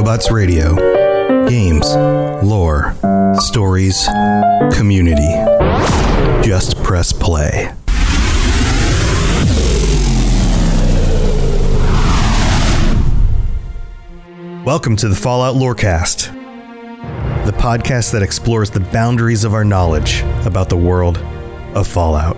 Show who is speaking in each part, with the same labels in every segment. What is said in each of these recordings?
Speaker 1: Robots Radio. Games, lore, stories, community. Just press play. Welcome to the Fallout Lorecast, the podcast that explores the boundaries of our knowledge about the world of Fallout.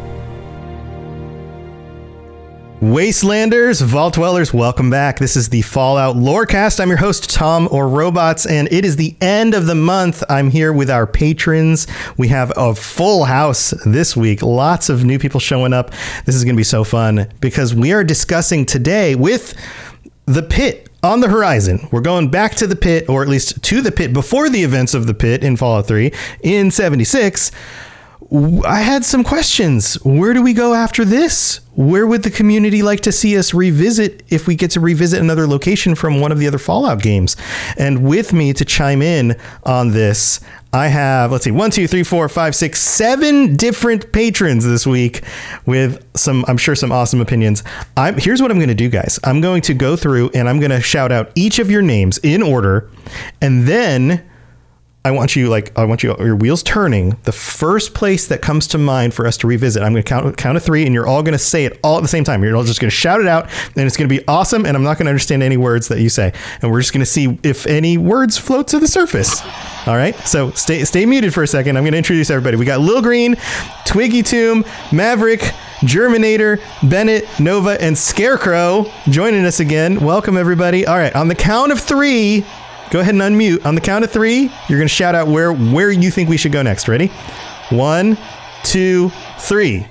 Speaker 1: Wastelanders, Vault Dwellers, welcome back. This is the Fallout Lorecast. I'm your host, Tom or Robots, and it is the end of the month. I'm here with our patrons. We have a full house this week. Lots of new people showing up. This is going to be so fun because we are discussing today with the Pit on the horizon. We're going back to the Pit, or at least to the Pit before the events of the Pit in Fallout 3 in 76. I had some questions. Where do we go after this? Where would the community like to see us revisit if we get to revisit another location from one of the other Fallout games? And with me to chime in on this, I have, let's see, 1, 2, 3, 4, 5, 6, 7 different patrons this week with some, I'm sure, some awesome opinions. Here's what I'm going to do, guys. I'm going to go through and I'm going to shout out each of your names in order, and then I want you, your wheels turning. The first place that comes to mind for us to revisit, I'm going to count to 3, and you're all going to say it all at the same time. You're all just going to shout it out, and it's going to be awesome, and I'm not going to understand any words that you say. And we're just going to see if any words float to the surface. All right? So stay muted for a second. I'm going to introduce everybody. We got Lil Green, Twiggy Tomb, Maverick, Germinator, Bennett, Nova, and Scarecrow joining us again. Welcome, everybody. All right. On the count of 3... go ahead and unmute. On the count of 3, you're going to shout out where you think we should go next. Ready? 1, 2, 3.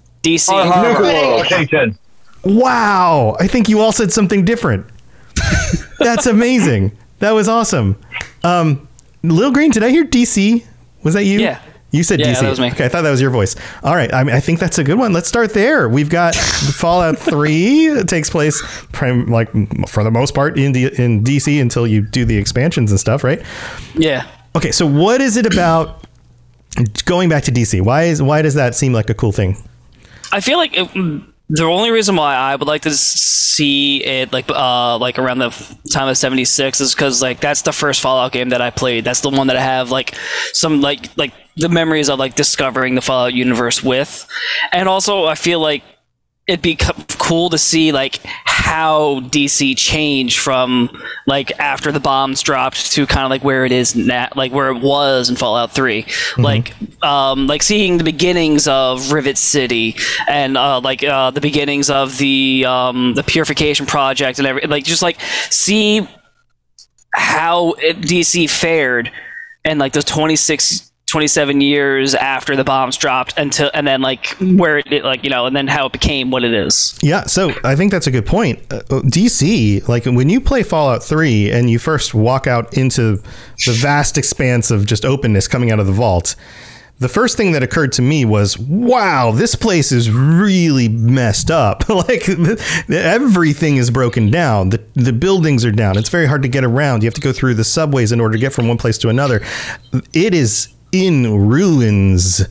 Speaker 2: DC.
Speaker 1: Wow. I think you all said something different. That's amazing. That was awesome. Lil Green, did I hear DC? Was that you?
Speaker 3: Yeah.
Speaker 1: You said DC.
Speaker 3: That was me.
Speaker 1: Okay, I thought that was your voice. All right, I think that's a good one. Let's start there. We've got Fallout 3. It takes place, for the most part, in DC until you do the expansions and stuff, right?
Speaker 3: Yeah.
Speaker 1: Okay, so what is it about going back to DC? Why does that seem like a cool thing?
Speaker 3: I feel like the only reason why I would like to see it like around the time of 76 is because that's the first Fallout game that I played. That's the one that I have some the memories of discovering the Fallout universe with. And also I feel like it'd be cool to see how DC changed from after the bombs dropped to kind of where it is now, where it was in Fallout 3. Mm-hmm. Seeing the beginnings of Rivet City and the beginnings of the Purification Project and everything. See how DC fared in those 27 years after the bombs dropped and then where it and then how it became what it is.
Speaker 1: Yeah, so I think that's a good point. DC, when you play Fallout 3 and you first walk out into the vast expanse of just openness coming out of the vault, the first thing that occurred to me was, wow, this place is really messed up. Everything is broken down. The buildings are down. It's very hard to get around. You have to go through the subways in order to get from one place to another. It is in ruins,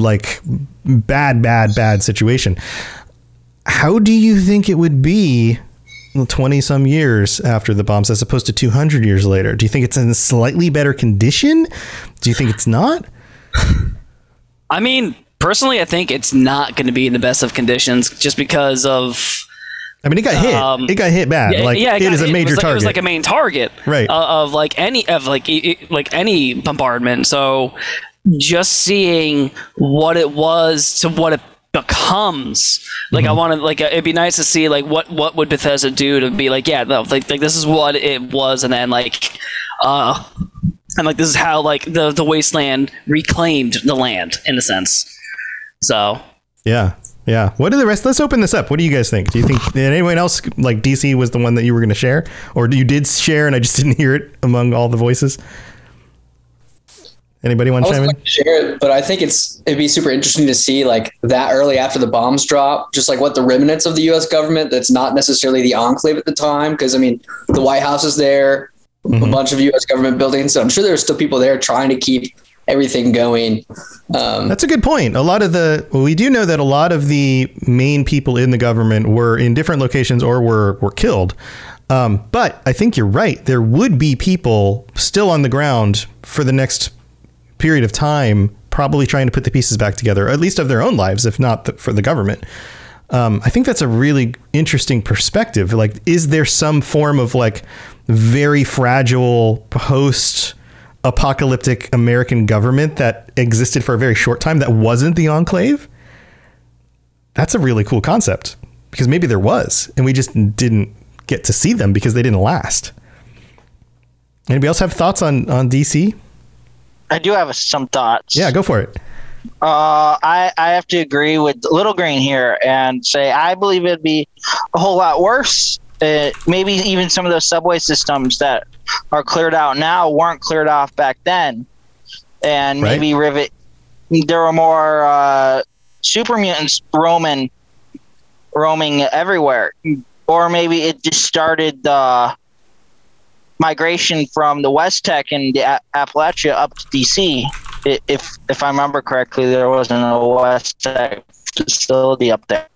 Speaker 1: bad situation. How do you think it would be 20 some years after the bombs as opposed to 200 years later? Do you think it's in a slightly better condition? Do you think it's not?
Speaker 3: I mean, personally, I think it's not going to be in the best of conditions just because of...
Speaker 1: I mean, it got hit. It got hit bad. It is a major target.
Speaker 3: It was a main target,
Speaker 1: right?
Speaker 3: Of any bombardment. So just seeing what it was to what it becomes, I want to it'd be nice to see what would Bethesda do to be this is what it was, and then and this is how the wasteland reclaimed the land in a sense. So yeah. What are the rest? Let's open this up. What do you guys think? Do you think did anyone else DC was the one that you were going to share, or you did share and I just didn't hear it among all the voices? Anybody want to chime in?
Speaker 4: Like to share it, but I think it'd be super interesting to see that early after the bombs drop, just what the remnants of the U.S. government that's not necessarily the Enclave at the time, because I mean the White House is there, mm-hmm. a bunch of U.S. government buildings, so I'm sure there's still people there trying to keep everything going.
Speaker 1: That's a good point. We do know that a lot of the main people in the government were in different locations or were killed. But I think you're right. There would be people still on the ground for the next period of time, probably trying to put the pieces back together, at least of their own lives, if not for the government. I think that's a really interesting perspective. Like, is there some form of like very fragile post-apocalyptic American government that existed for a very short time that wasn't the Enclave? That's a really cool concept, because maybe there was, and we just didn't get to see them because they didn't last. Anybody else have thoughts on DC?
Speaker 2: I do have some thoughts.
Speaker 1: Yeah, go for it.
Speaker 2: I have to agree with Little Green here and say I believe it'd be a whole lot worse. Maybe even some of those subway systems that are cleared out now weren't cleared off back then. And maybe there were more super mutants roaming everywhere. Or maybe it just started the migration from the West Tech and the Appalachia up to DC. If I remember correctly, there wasn't a West Tech facility up there.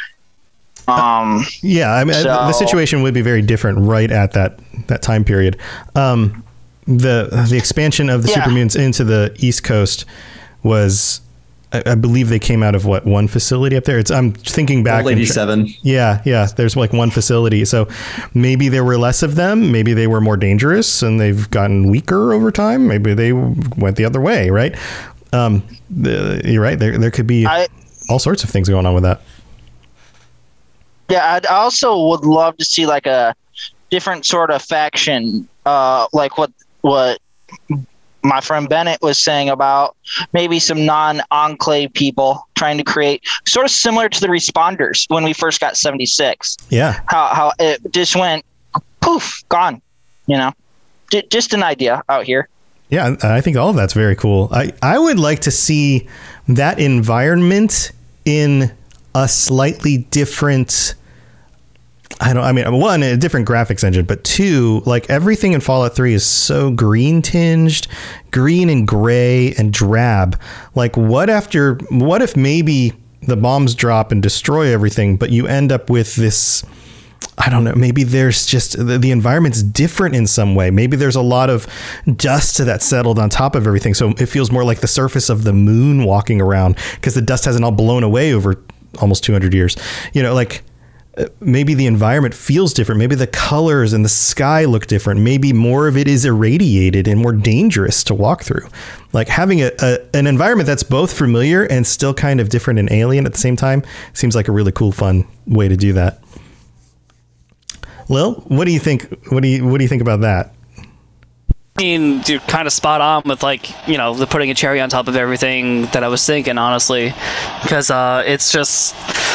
Speaker 1: Yeah, I mean, the situation would be very different right at that time period. The expansion of the super mutants into the East Coast was, I believe they came out of one facility up there. I'm thinking back.
Speaker 5: Old 87.
Speaker 1: Yeah. There's like one facility. So maybe there were less of them. Maybe they were more dangerous and they've gotten weaker over time. Maybe they went the other way, right? You're right. There could be all sorts of things going on with that.
Speaker 2: Yeah, I also would love to see like a different sort of faction, like what my friend Bennett was saying about maybe some non-Enclave people trying to create sort of similar to the Responders when we first got 76.
Speaker 1: Yeah.
Speaker 2: How it just went poof, gone, just an idea out here.
Speaker 1: Yeah. I think all of that's very cool. I would like to see that environment in a slightly different, one, a different graphics engine, but two, like everything in Fallout 3 is so green tinged, green and gray and drab. Like what if maybe the bombs drop and destroy everything, but you end up with this, I don't know, maybe there's just the environment's different in some way. Maybe there's a lot of dust that settled on top of everything. So it feels more like the surface of the moon walking around because the dust hasn't all blown away over almost 200 years. Maybe the environment feels different. Maybe the colors and the sky look different. Maybe more of it is irradiated and more dangerous to walk through. Like having an environment that's both familiar and still kind of different and alien at the same time seems like a really cool, fun way to do that. Lil, what do you think? What do you think about that?
Speaker 3: I mean, you're kind of spot on with the putting a cherry on top of everything that I was thinking, honestly, because it's just.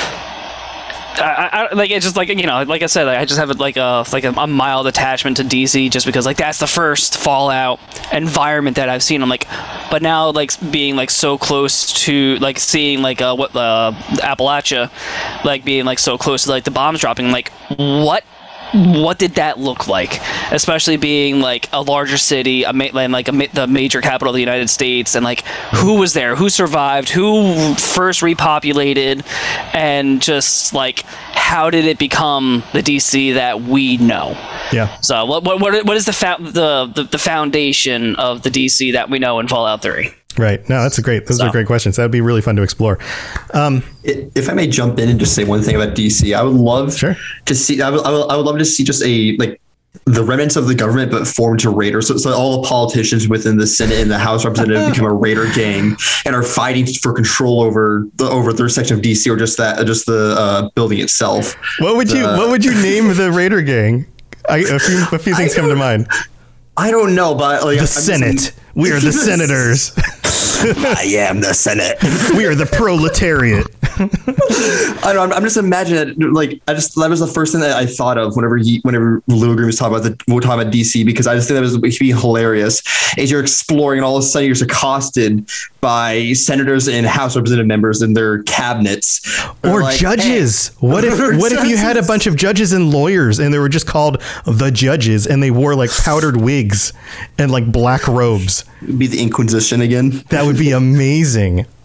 Speaker 3: Like I said, I just have a mild attachment to DC just because that's the first Fallout environment that I've seen. I'm like, but now being so close to seeing Appalachia, being so close to the bombs dropping, what did that look like? Especially being a larger city, the major capital of the United States, and who was there, who survived, who first repopulated, and just how did it become the DC that we know?
Speaker 1: Yeah.
Speaker 3: So what is the foundation of the DC that we know in Fallout 3?
Speaker 1: Right. No, those are great questions. That would be really fun to explore.
Speaker 5: If I may jump in and just say one thing about DC, I would love to see. I would love to see just the remnants of the government, but formed to raiders. So all the politicians within the Senate and the House of Representatives become a raider gang and are fighting for control over their section of DC or just the building itself.
Speaker 1: What would you name the raider gang? A few things come to mind.
Speaker 5: I don't know, but
Speaker 1: the Senate. We are the senators.
Speaker 5: I am the Senate.
Speaker 1: We are the proletariat.
Speaker 5: I don't know. I'm just imagining it. That was the first thing that I thought of whenever Lil Green was talking about DC, because I just think that would be hilarious. As you're exploring, and all of a sudden you're accosted by senators and House Representative members and their cabinets,
Speaker 1: or judges. Hey. What if you had a bunch of judges and lawyers, and they were just called the judges, and they wore powdered wigs and black robes?
Speaker 5: It'd be the Inquisition again.
Speaker 1: That would be amazing.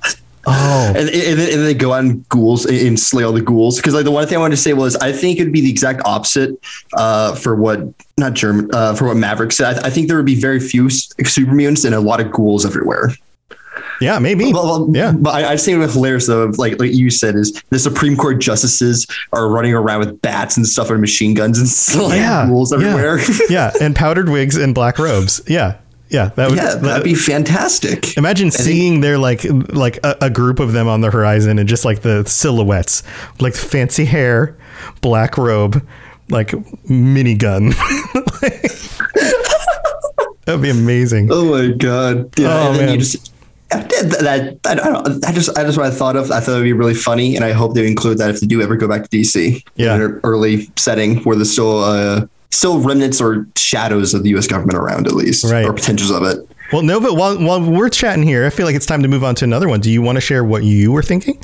Speaker 1: Oh,
Speaker 5: and then they go out and ghouls and slay all the ghouls. Because like the one thing I wanted to say was I think it'd be the exact opposite for what Maverick said. I think there would be very few super mutants and a lot of ghouls everywhere.
Speaker 1: Yeah, maybe. Yeah,
Speaker 5: but I just think it was hilarious though. Like you said, is the Supreme Court justices are running around with bats and stuff and machine guns and slaying ghouls everywhere.
Speaker 1: Yeah, and powdered wigs and black robes. Yeah, that'd be
Speaker 5: fantastic.
Speaker 1: Imagine seeing their like a group of them on the horizon and just like the silhouettes, like fancy hair, black robe, like minigun. That'd be amazing.
Speaker 5: Oh my god! Yeah,
Speaker 1: oh,
Speaker 5: and then
Speaker 1: man.
Speaker 5: you just. I just what I thought of. I thought it would be really funny, and I hope they include that if they do ever go back to DC in an early setting where there's still remnants or shadows of the U.S. government around, at least, or potentials of it.
Speaker 1: Well, Nova, while we're chatting here, I feel like it's time to move on to another one. Do you want to share what you were thinking?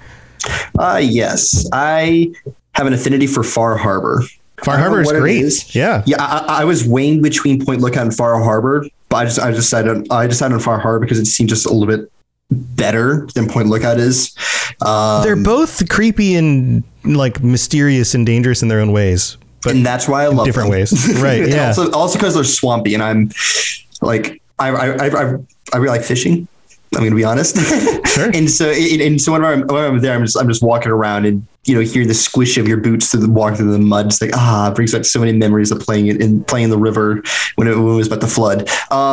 Speaker 5: Yes, I have an affinity for Far Harbor.
Speaker 1: Far Harbor is great. Yeah.
Speaker 5: I was weighing between Point Lookout and Far Harbor, but I decided on Far Harbor because it seemed just a little bit better than Point Lookout is.
Speaker 1: They're both creepy and like mysterious and dangerous in their own ways,
Speaker 5: and that's why I love
Speaker 1: different
Speaker 5: them.
Speaker 1: ways. Right. Yeah.
Speaker 5: also because they're swampy, and I'm like I really like fishing. I'm going to be honest.
Speaker 1: Sure.
Speaker 5: and so when I'm there, I'm just walking around and hear the squish of your boots through the mud. It's like it brings back so many memories of playing in the river when it was about to flood.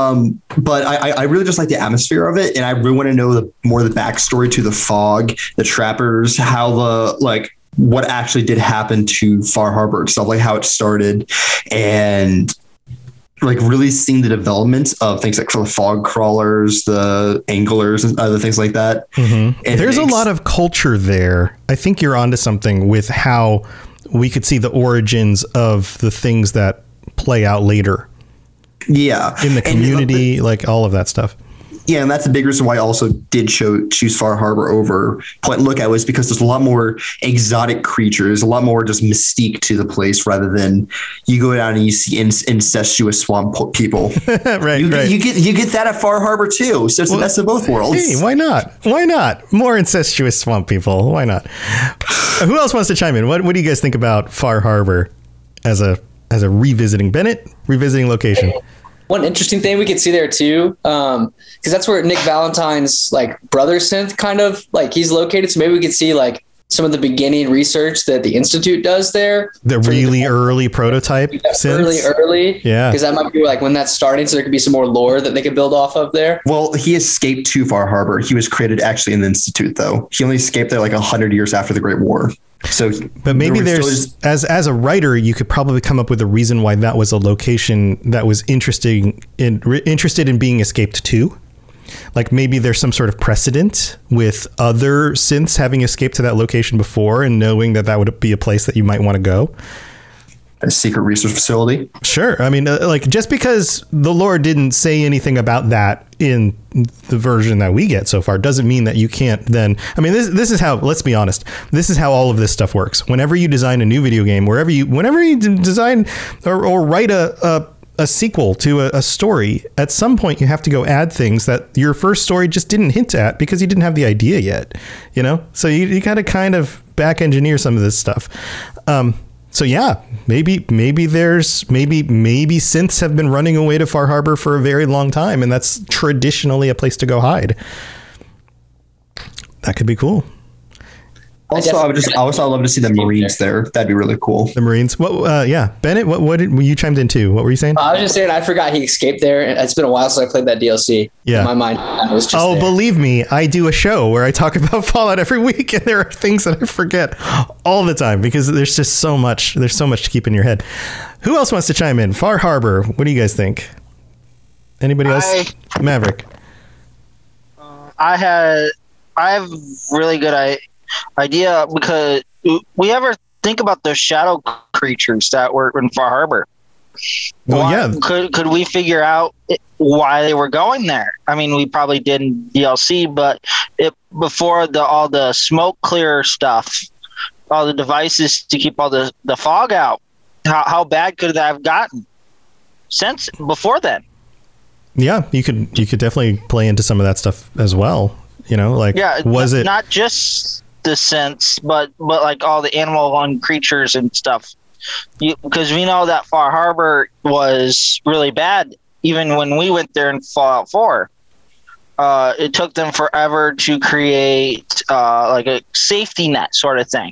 Speaker 5: But I really just like the atmosphere of it, and I really want to know more of the backstory to the fog, the trappers, how what actually did happen to Far Harbor itself, like how it started, and like really seeing the development of things like the fog crawlers, the anglers, and other things like that.
Speaker 1: Mm-hmm. There's a lot of culture there. I think you're onto something with how we could see the origins of the things that play out later.
Speaker 5: Yeah.
Speaker 1: In the community, like all of that stuff.
Speaker 5: Yeah, and that's a big reason why I also did choose Far Harbor over Point Lookout, was because there's a lot more exotic creatures, a lot more just mystique to the place, rather than you go down and you see incestuous swamp people.
Speaker 1: Right.
Speaker 5: You get that at Far Harbor too. So it's the best of both worlds.
Speaker 1: Hey, why not? Why not? More incestuous swamp people. Why not? Who else wants to chime in? What do you guys think about Far Harbor as a revisiting location?
Speaker 4: One interesting thing we could see there too, because that's where Nick Valentine's like brother synth kind of like he's located. So maybe we could see like some of the beginning research that the Institute does there.
Speaker 1: The really early prototype synths.
Speaker 4: Early.
Speaker 1: Yeah.
Speaker 4: Because that might be like when that's starting. So there could be some more lore that they could build off of there.
Speaker 5: Well, he escaped to Far Harbor. He was created actually in the Institute though. He only escaped there like 100 years after the Great War. So,
Speaker 1: but maybe there's as a writer, you could probably come up with a reason why that was a location that was interested in being escaped to. Like maybe there's some sort of precedent with other synths having escaped to that location before and knowing that would be a place that you might want to go.
Speaker 5: A secret research facility.
Speaker 1: Sure. I mean, like just because the lore didn't say anything about that in the version that we get so far doesn't mean that you can't then. I mean, this is how, let's be honest, this is how all of this stuff works. Whenever you design a new video game, whenever you design or write a sequel to a story, at some point you have to go add things that your first story just didn't hint at because you didn't have the idea yet, So you got to kind of back engineer some of this stuff. So yeah, maybe synths have been running away to Far Harbor for a very long time, and that's traditionally a place to go hide. That could be cool.
Speaker 5: Also, I'd love to see the Marines there. That'd be really cool.
Speaker 1: The Marines. What? Yeah, Bennett. What did you chimed in too? What were you saying?
Speaker 4: I was just saying I forgot he escaped there. It's been a while since I played that DLC.
Speaker 1: Yeah,
Speaker 4: in my mind was just there.
Speaker 1: Believe me, I do a show where I talk about Fallout every week, and there are things that I forget all the time because there's just so much. There's so much to keep in your head. Who else wants to chime in? Far Harbor. What do you guys think? Anybody else? Maverick.
Speaker 2: I have really good idea, because we ever think about those shadow creatures that were in Far Harbor? Could we figure out why they were going there? I mean, we probably did in DLC, but before all the smoke clear stuff, all the devices to keep all the fog out, how bad could that have gotten since before then?
Speaker 1: Yeah, you could definitely play into some of that stuff as well. You know, like, was it
Speaker 2: not just the scents, but like all the animal and creatures and stuff? Because we know that Far Harbor was really bad. Even when we went there in Fallout 4, it took them forever to create like a safety net sort of thing.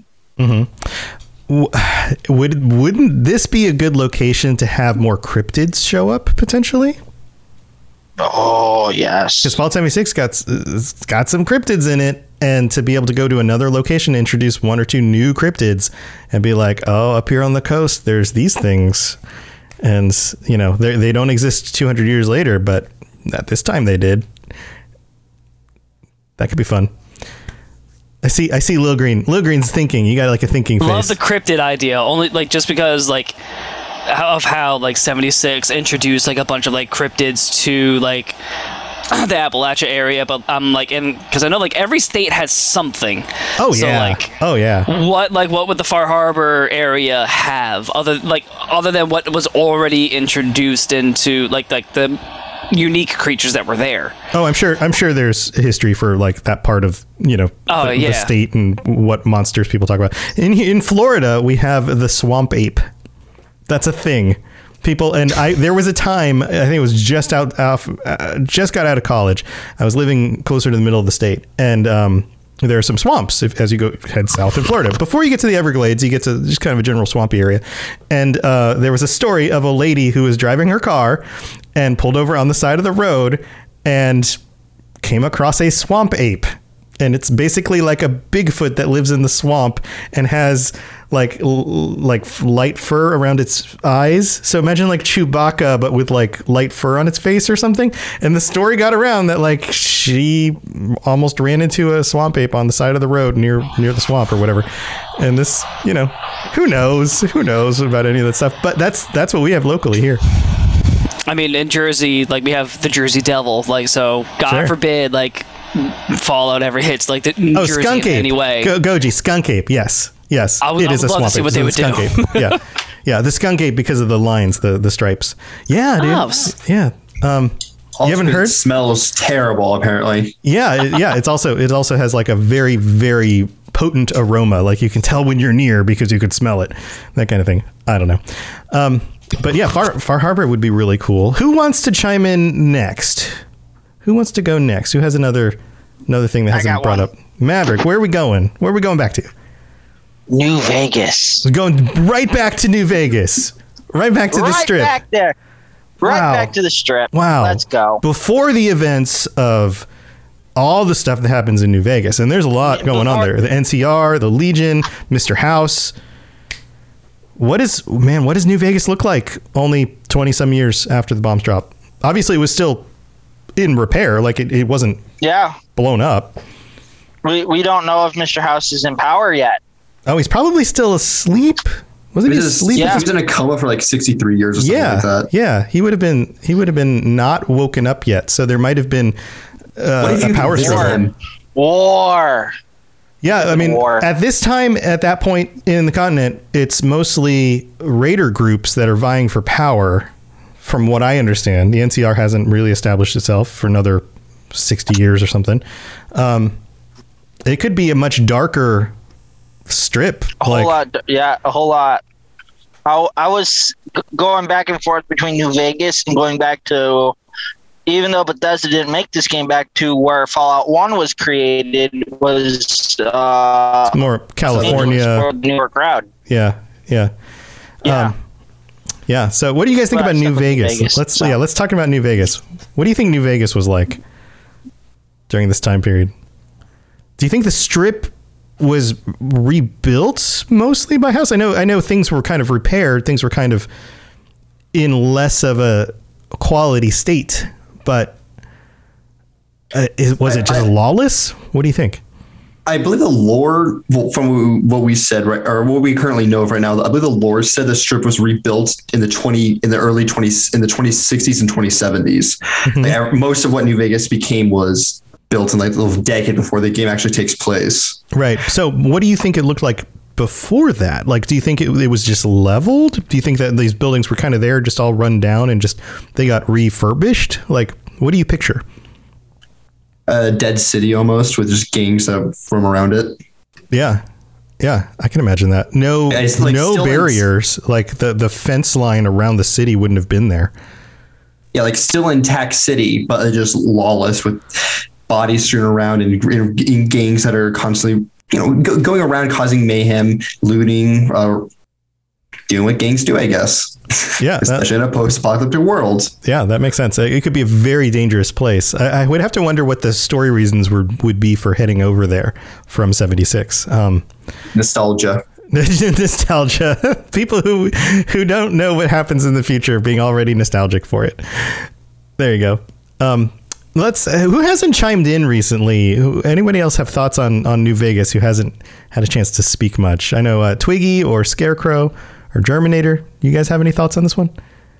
Speaker 1: Wouldn't this be a good location to have more cryptids show up potentially?
Speaker 2: Oh yes,
Speaker 1: because Fallout 76 got some cryptids in it, and to be able to go to another location, introduce one or two new cryptids, and be like, oh, up here on the coast, there's these things, and you know they don't exist 200 years later, but at this time they did. That could be fun. I see Lil Green. Lil Green's thinking. You got like a thinking face.
Speaker 3: Love the cryptid idea, only like just because like of how like 76 introduced like a bunch of like cryptids to like the Appalachia area, but I'm like, because I know like every state has something.
Speaker 1: Oh
Speaker 3: so,
Speaker 1: yeah.
Speaker 3: Like,
Speaker 1: oh yeah.
Speaker 3: What would the Far Harbor area have other than what was already introduced into like the unique creatures that were there?
Speaker 1: Oh, I'm sure there's history for like that part of, you know, the state and what monsters people talk about. In Florida, we have the swamp ape. That's a thing. People, and there was a time, I think it was just got out of college. I was living closer to the middle of the state, and there are some swamps as you head south in Florida. Before you get to the Everglades, you get to just kind of a general swampy area. And there was a story of a lady who was driving her car and pulled over on the side of the road and came across a swamp ape. And it's basically like a Bigfoot that lives in the swamp and has like light fur around its eyes. So imagine like Chewbacca, but with like light fur on its face or something. And the story got around that like she almost ran into a swamp ape on the side of the road near the swamp or whatever. And this, you know, who knows about any of that stuff. But that's what we have locally here.
Speaker 3: I mean, in Jersey, like we have the Jersey Devil. Like, so God forbid, like Fallout ever hits like the Jersey
Speaker 1: skunk
Speaker 3: in
Speaker 1: ape.
Speaker 3: any way.
Speaker 1: Goji, skunk ape. Yes. It is a swamp ape.
Speaker 3: What they would do.
Speaker 1: Ape. Yeah. The skunk ape because of the lines, the stripes. Yeah, dude. Yeah. You haven't heard?
Speaker 5: It smells terrible, apparently.
Speaker 1: Yeah. It also has like a very, very potent aroma. Like you can tell when you're near because you could smell it. That kind of thing. I don't know. But yeah, Far Harbor would be really cool. Who wants to chime in next? Who wants to go next? Who has another thing that hasn't been brought up? Maverick, where are we going? Where are we going back to?
Speaker 2: New Vegas.
Speaker 1: We're going right back to New Vegas. Right back to the Strip.
Speaker 2: Right back there. Back to the Strip.
Speaker 1: Wow.
Speaker 2: Let's go.
Speaker 1: Before the events of all the stuff that happens in New Vegas, and there's a lot going on there. The NCR, the Legion, Mr. House. What does New Vegas look like only 20 some years after the bombs dropped? Obviously, it was still in repair. Like it wasn't blown up.
Speaker 2: We don't know if Mr. House is in power yet.
Speaker 1: Oh, he's probably still asleep. Wasn't he asleep?
Speaker 5: Yeah, he's been in a coma for like 63 years or something like that.
Speaker 1: Yeah, he would have been not woken up yet. So there might have been a power struggle.
Speaker 2: War.
Speaker 1: Yeah, I mean, at this time, at that point in the continent, it's mostly raider groups that are vying for power. From what I understand, the NCR hasn't really established itself for another 60 years or something. It could be a much darker Strip.
Speaker 2: A whole lot. I was going back and forth between New Vegas and going back to, even though Bethesda didn't make this game, back to where Fallout 1 was created, was
Speaker 1: more California,
Speaker 2: New York crowd.
Speaker 1: Yeah. So what do you guys think about New Vegas? Let's talk about New Vegas. What do you think New Vegas was like during this time period? Do you think the Strip was rebuilt mostly by House? I know things were kind of repaired. Things were kind of in less of a quality state, but was it just lawless? What do you think?
Speaker 5: I believe the lore, from what we said, right, or what we currently know of right now, I believe the lore said the Strip was rebuilt in the 2060s and 2070s.
Speaker 1: Mm-hmm.
Speaker 5: Like, most of what New Vegas became was built in like a decade before the game actually takes place.
Speaker 1: Right. So what do you think it looked like before that? Like, do you think it was just leveled? Do you think that these buildings were kind of there, just all run down and just they got refurbished? Like, what do you picture?
Speaker 5: a dead city almost with just gangs that from around it.
Speaker 1: Yeah. Yeah, I can imagine that. No, like no barriers. Like the fence line around the city wouldn't have been there.
Speaker 5: Yeah, like still intact city, but just lawless with bodies strewn around and in gangs that are constantly, going around causing mayhem, looting, doing what gangs do, I guess.
Speaker 1: Yeah.
Speaker 5: Especially in a post-apocalyptic world.
Speaker 1: Yeah, that makes sense. It could be a very dangerous place. I would have to wonder what the story reasons would be for heading over there from 76.
Speaker 5: Nostalgia.
Speaker 1: Nostalgia. People who don't know what happens in the future being already nostalgic for it. There you go. Who hasn't chimed in recently? Anybody else have thoughts on New Vegas who hasn't had a chance to speak much? I know Twiggy or Scarecrow or Germinator. You guys have any thoughts on this one?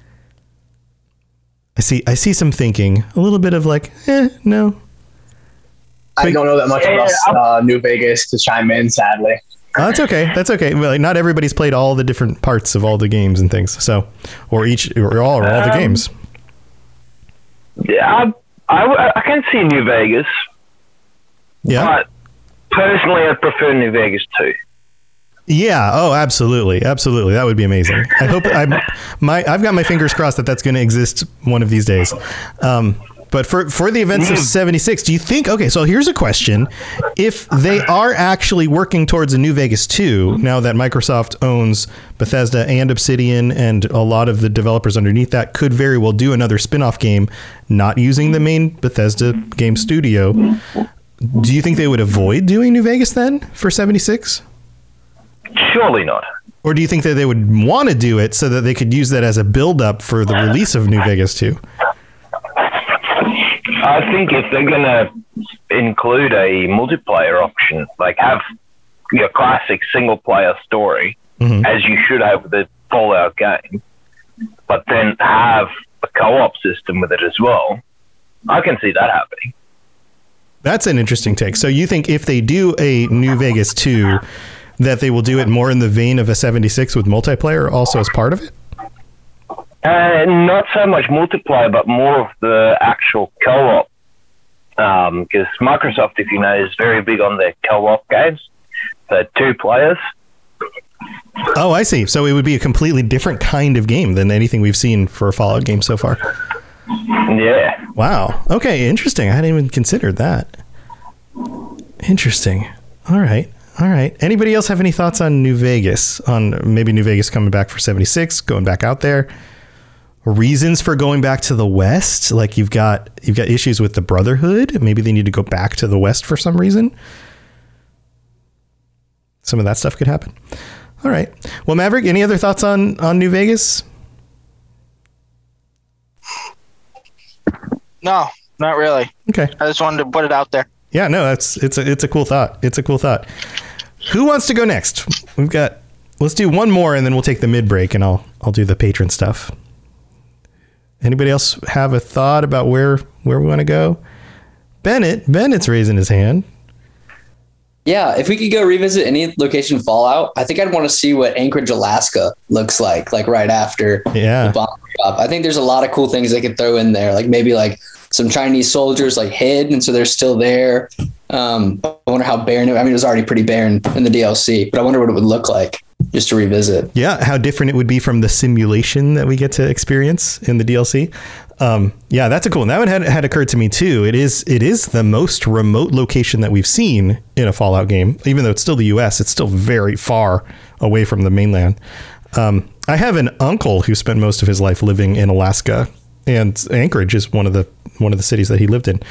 Speaker 1: I see some thinking. A little bit of like, no.
Speaker 6: I don't know that much about New Vegas to chime in, sadly.
Speaker 1: That's okay. That's okay. Well, not everybody's played all the different parts of all the games and things. So, or all the games.
Speaker 7: Yeah, I can see New Vegas.
Speaker 1: Yeah.
Speaker 7: But personally, I prefer New Vegas too.
Speaker 1: Yeah. Oh, absolutely. Absolutely. That would be amazing. I hope I've got my fingers crossed that that's going to exist one of these days. But for the events of 76, do you think, okay, so here's a question. If they are actually working towards a New Vegas 2, now that Microsoft owns Bethesda and Obsidian and a lot of the developers underneath that could very well do another spin-off game, not using the main Bethesda game studio, do you think they would avoid doing New Vegas then for 76?
Speaker 7: Surely not.
Speaker 1: Or do you think that they would want to do it so that they could use that as a build-up for the release of New Vegas 2?
Speaker 7: I think if they're going to include a multiplayer option, like have your classic single-player story, as you should have with the Fallout game, but then have a co-op system with it as well, I can see that happening.
Speaker 1: That's an interesting take. So you think if they do a New Vegas 2, that they will do it more in the vein of a 76 with multiplayer also as part of it?
Speaker 7: Not so much multiplayer, but more of the actual co-op. Because Microsoft, if you know, is very big on their co-op games. So 2 players.
Speaker 1: Oh, I see. So it would be a completely different kind of game than anything we've seen for a Fallout game so far.
Speaker 7: Yeah.
Speaker 1: Wow. Okay, interesting. I hadn't even considered that. Interesting. All right. Anybody else have any thoughts on New Vegas? On maybe New Vegas coming back for 76, going back out there? Reasons for going back to the West? Like you've got issues with the Brotherhood. Maybe they need to go back to the West for some reason. Some of that stuff could happen. All right. Well, Maverick, any other thoughts on New Vegas?
Speaker 2: No, not really.
Speaker 1: Okay.
Speaker 2: I just wanted to put it out there.
Speaker 1: Yeah, no, it's a cool thought. It's a cool thought. Who wants to go next? Let's do one more and then we'll take the mid break and I'll do the patron stuff. Anybody else have a thought about where we want to go? Bennett's raising his hand.
Speaker 4: Yeah, if we could go revisit any location Fallout, I think I'd want to see what Anchorage, Alaska looks like right after the bomb drop. I think there's a lot of cool things they could throw in there, like maybe like some Chinese soldiers like hid, and so they're still there. I wonder how barren it was already pretty barren in the DLC, but I wonder what it would look like just to revisit.
Speaker 1: Yeah, how different it would be from the simulation that we get to experience in the DLC. Yeah, that's a cool one. That one had occurred to me too. It is the most remote location that we've seen in a Fallout game. Even though it's still the US, it's still very far away from the mainland. I have an uncle who spent most of his life living in Alaska, and Anchorage is one of the cities that he lived in.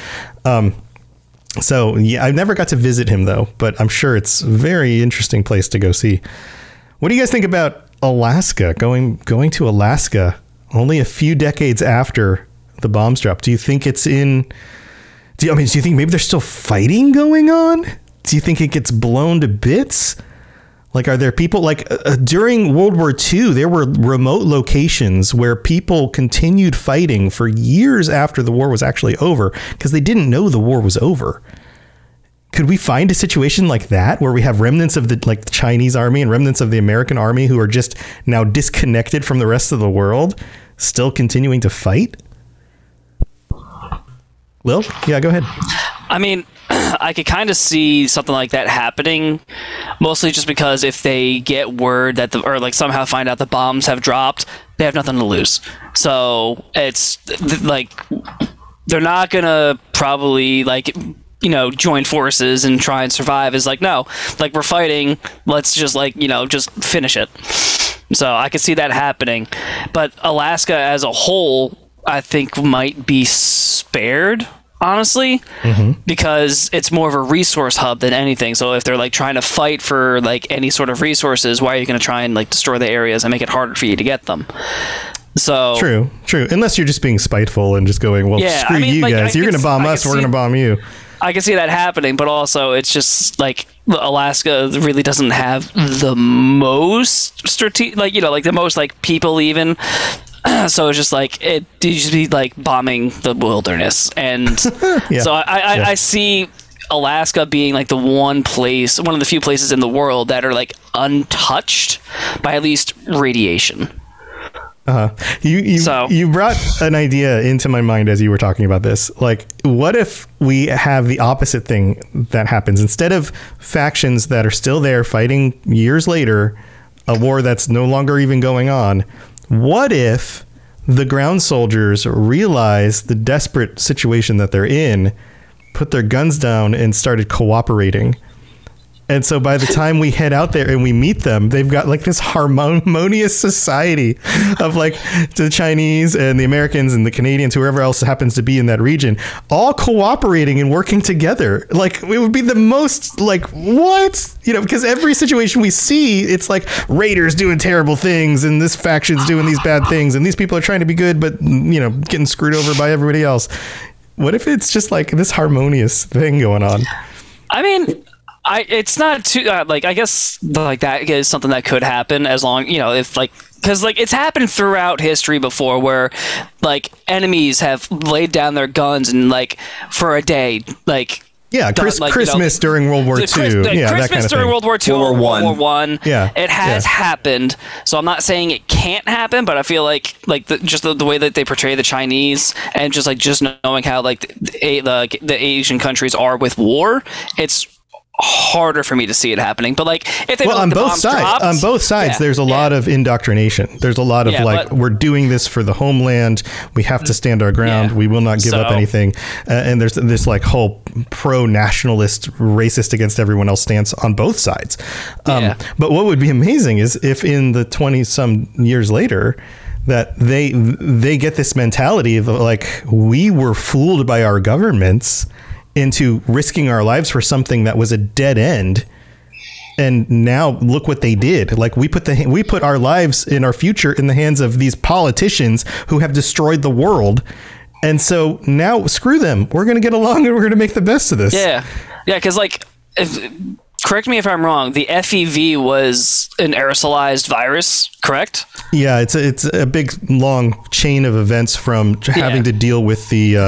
Speaker 1: So yeah, I never got to visit him though, but I'm sure it's a very interesting place to go see. What do you guys think about Alaska? Going to Alaska only a few decades after the bombs dropped. Do you think it's in? Do you think maybe there's still fighting going on? Do you think it gets blown to bits? Like, are there people during World War II, there were remote locations where people continued fighting for years after the war was actually over because they didn't know the war was over. Could we find a situation like that where we have remnants of the Chinese army and remnants of the American army who are just now disconnected from the rest of the world, still continuing to fight? Lil? Yeah, go ahead.
Speaker 3: I mean, I could kind of see something like that happening, mostly just because if they get word that or like somehow find out the bombs have dropped, they have nothing to lose. So it's like they're not gonna probably like, you know, join forces and try and survive. Is like, no, like we're fighting, let's just like, you know, just finish it. So I could see that happening, but Alaska as a whole, I think might be spared, honestly, because it's more of a resource hub than anything. So if they're like trying to fight for like any sort of resources, why are you going to try and like destroy the areas and make it harder for you to get them? So
Speaker 1: true. Unless you're just being spiteful and just going, well,
Speaker 3: yeah,
Speaker 1: screw you guys. You're going to bomb us. We're going to bomb you.
Speaker 3: I can see that happening, but also it's just like Alaska really doesn't have the most strategic, like, you know, like the most like people even. So it's just like you just be like bombing the wilderness, and so I see Alaska being like the one of the few places in the world that are like untouched by at least radiation. You brought an idea into my mind as you were talking about this. Like, what if we have the opposite thing that happens? Instead of factions that are still there fighting years later, a war that's no longer even going on, what if the ground soldiers realize the desperate situation that they're in, put their guns down, and started cooperating? And so by the time we head out there and we meet them, they've got like this harmonious society of like the Chinese and the Americans and the Canadians, whoever else happens to be in that region, all cooperating and working together. Like, it would be the most like, what? You know, because every situation we see, it's like raiders doing terrible things and this faction's doing these bad things and these people are trying to be good, but, you know, getting screwed over by everybody else. What if it's just like this harmonious thing going on? I mean, it's not too like, I guess like that is something that could happen, as long, you know, if like, because like it's happened throughout history before where like enemies have laid down their guns and like for a day, like
Speaker 1: Christmas during World War II.
Speaker 3: Christmas
Speaker 1: that kind of
Speaker 3: during
Speaker 1: thing.
Speaker 3: World War II, World War One.
Speaker 1: Yeah,
Speaker 3: it has happened. So I'm not saying it can't happen, but I feel like the way that they portray the Chinese and just knowing how like the Asian countries are with war, it's harder for me to see it happening. But like if they
Speaker 1: on both sides there's a lot of indoctrination. There's a lot of we're doing this for the homeland, we have to stand our ground, we will not give up anything, and there's this like whole pro-nationalist, racist against everyone else stance on both sides. But what would be amazing is if in the 20 some years later that they get this mentality of like, we were fooled by our governments into risking our lives for something that was a dead end, and now look what they did. Like, we put our lives and our future in the hands of these politicians who have destroyed the world, and so now screw them. We're gonna get along and we're gonna make the best of this.
Speaker 3: Because like, correct me if I'm wrong, the FEV was an aerosolized virus, correct?
Speaker 1: Yeah, it's a big long chain of events from having to deal with the